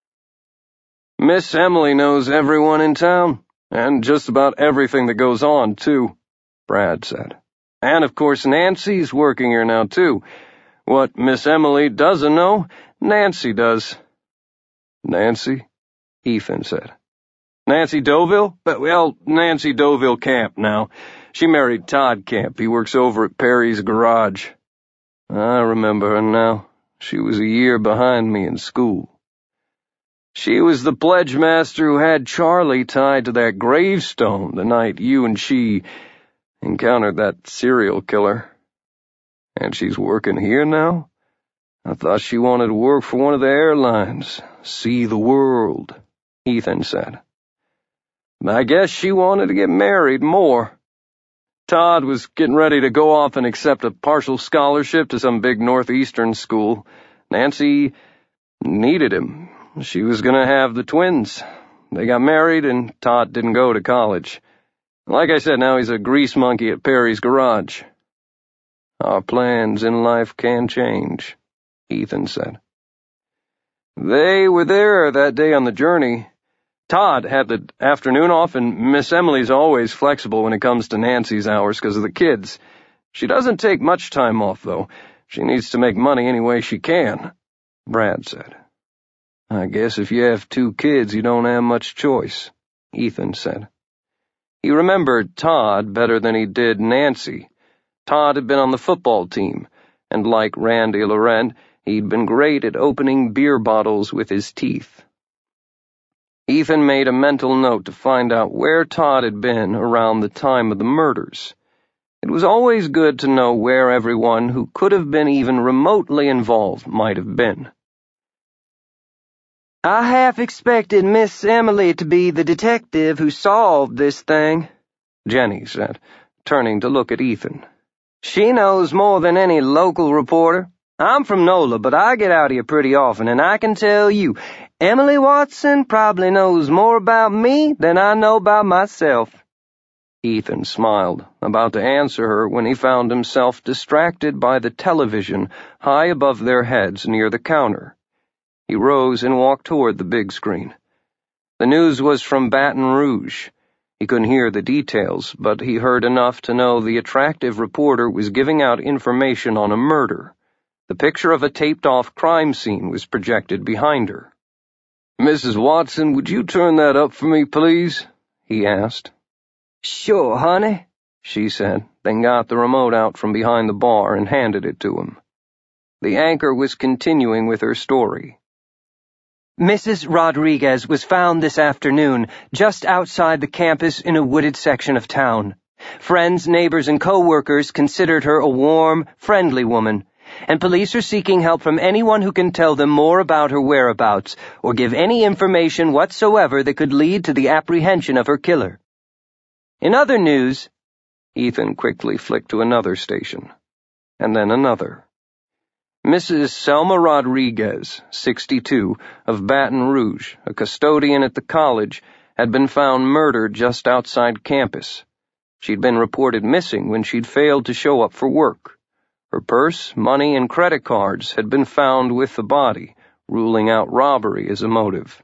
"Miss Emily knows everyone in town, and just about everything that goes on, too," Brad said. "And of course Nancy's working here now, too. What Miss Emily doesn't know, Nancy does." "Nancy?" Ethan said. "Nancy Deauville? But, well, Nancy Deauville Camp now. She married Todd Camp. He works over at Perry's Garage." "I remember her now. She was a year behind me in school." "She was the pledge master who had Charlie tied to that gravestone the night you and she encountered that serial killer." "And she's working here now? I thought she wanted to work for one of the airlines, see the world," Ethan said. "I guess she wanted to get married more. Todd was getting ready to go off and accept a partial scholarship to some big northeastern school. Nancy needed him. She was going to have the twins. They got married, and Todd didn't go to college. Like I said, now he's a grease monkey at Perry's Garage." "Our plans in life can change," Ethan said. "They were there that day on the journey. Todd had the afternoon off, and Miss Emily's always flexible when it comes to Nancy's hours because of the kids. She doesn't take much time off, though. She needs to make money any way she can," Brad said. "I guess if you have two kids, you don't have much choice," Ethan said. He remembered Todd better than he did Nancy. Todd had been on the football team, and like Randy Laurent, he'd been great at opening beer bottles with his teeth. Ethan made a mental note to find out where Todd had been around the time of the murders. It was always good to know where everyone who could have been even remotely involved might have been. "I half expected Miss Emily to be the detective who solved this thing," Jenny said, turning to look at Ethan. "She knows more than any local reporter. I'm from NOLA, but I get out here pretty often, and I can tell you, Emily Watson probably knows more about me than I know about myself." Ethan smiled, about to answer her when he found himself distracted by the television high above their heads near the counter. He rose and walked toward the big screen. The news was from Baton Rouge. He couldn't hear the details, but he heard enough to know the attractive reporter was giving out information on a murder. The picture of a taped-off crime scene was projected behind her. "Missus Watson, would you turn that up for me, please?" he asked. "Sure, honey," she said, then got the remote out from behind the bar and handed it to him. The anchor was continuing with her story. "Missus Rodriguez was found this afternoon just outside the campus in a wooded section of town. Friends, neighbors, and co-workers considered her a warm, friendly woman, and police are seeking help from anyone who can tell them more about her whereabouts or give any information whatsoever that could lead to the apprehension of her killer. In other news," Ethan quickly flicked to another station, and then another. Missus Selma Rodriguez, sixty-two, of Baton Rouge, a custodian at the college, had been found murdered just outside campus. She'd been reported missing when she'd failed to show up for work. Her purse, money, and credit cards had been found with the body, ruling out robbery as a motive.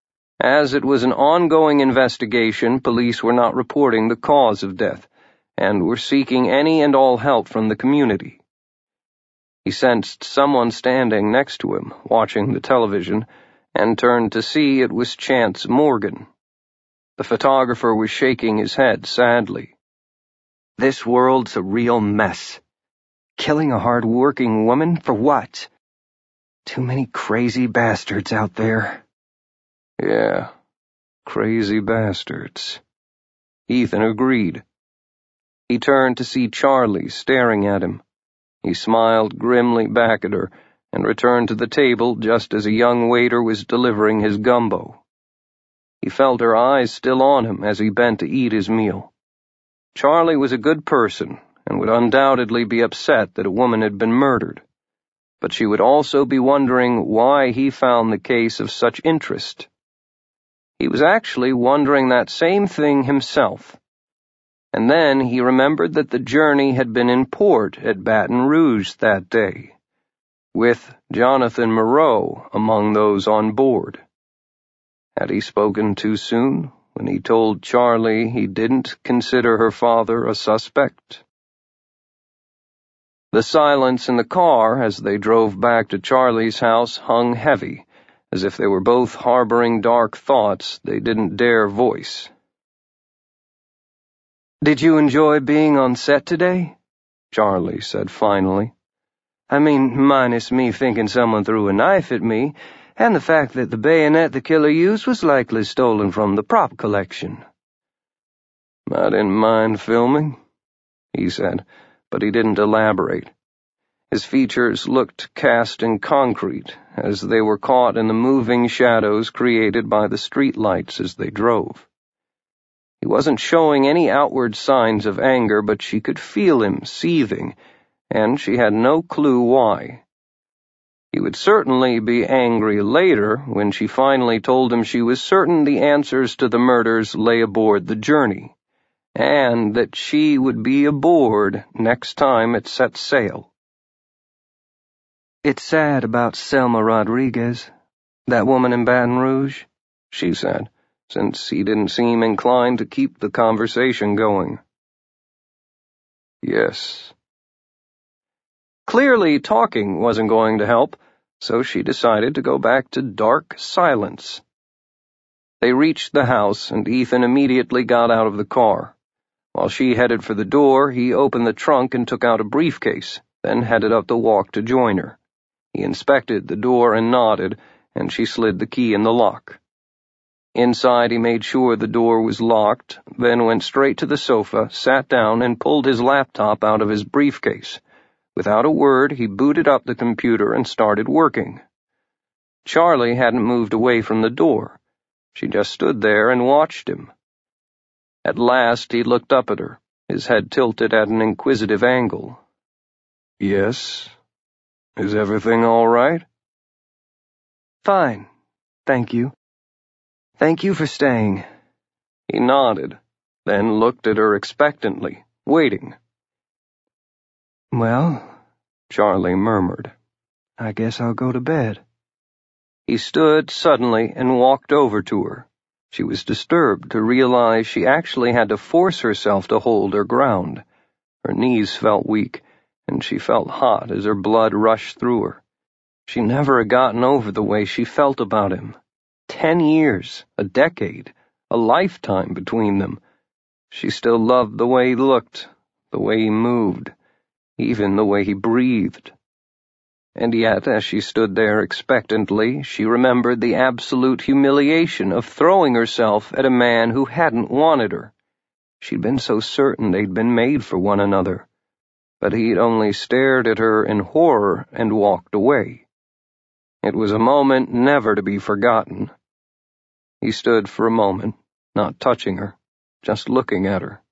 As it was an ongoing investigation, police were not reporting the cause of death, and were seeking any and all help from the community. He sensed someone standing next to him, watching the television, and turned to see it was Chance Morgan. The photographer was shaking his head sadly. "This world's a real mess. Killing a hard-working woman for what? Too many crazy bastards out there." "Yeah, crazy bastards," Ethan agreed. He turned to see Charlie staring at him. He smiled grimly back at her and returned to the table just as a young waiter was delivering his gumbo. He felt her eyes still on him as he bent to eat his meal. Charlie was a good person and would undoubtedly be upset that a woman had been murdered, but she would also be wondering why he found the case of such interest. He was actually wondering that same thing himself. And then he remembered that the journey had been in port at Baton Rouge that day, with Jonathan Moreau among those on board. Had he spoken too soon when he told Charlie he didn't consider her father a suspect? The silence in the car as they drove back to Charlie's house hung heavy, as if they were both harboring dark thoughts they didn't dare voice. "Did you enjoy being on set today?" Charlie said finally. "I mean, minus me thinking someone threw a knife at me, and the fact that the bayonet the killer used was likely stolen from the prop collection." "I didn't mind filming," he said, but he didn't elaborate. His features looked cast in concrete, as they were caught in the moving shadows created by the street lights as they drove. He wasn't showing any outward signs of anger, but she could feel him seething, and she had no clue why. He would certainly be angry later when she finally told him she was certain the answers to the murders lay aboard the Journey, and that she would be aboard next time it set sail. "It's sad about Selma Rodriguez, that woman in Baton Rouge," she said, since he didn't seem inclined to keep the conversation going. "Yes." Clearly, talking wasn't going to help, so she decided to go back to dark silence. They reached the house, and Ethan immediately got out of the car. While she headed for the door, he opened the trunk and took out a briefcase, then headed up the walk to join her. He inspected the door and nodded, and she slid the key in the lock. Inside, he made sure the door was locked, then went straight to the sofa, sat down, and pulled his laptop out of his briefcase. Without a word, he booted up the computer and started working. Charlie hadn't moved away from the door. She just stood there and watched him. At last, he looked up at her, his head tilted at an inquisitive angle. "Yes? Is everything all right?" "Fine, thank you. Thank you for staying." He nodded, then looked at her expectantly, waiting. "Well," Charlie murmured, "I guess I'll go to bed." He stood suddenly and walked over to her. She was disturbed to realize she actually had to force herself to hold her ground. Her knees felt weak, and she felt hot as her blood rushed through her. She never had gotten over the way she felt about him. Ten years, a decade, a lifetime between them. She still loved the way he looked, the way he moved, even the way he breathed. And yet, as she stood there expectantly, she remembered the absolute humiliation of throwing herself at a man who hadn't wanted her. She'd been so certain they'd been made for one another, but he'd only stared at her in horror and walked away. It was a moment never to be forgotten. He stood for a moment, not touching her, just looking at her.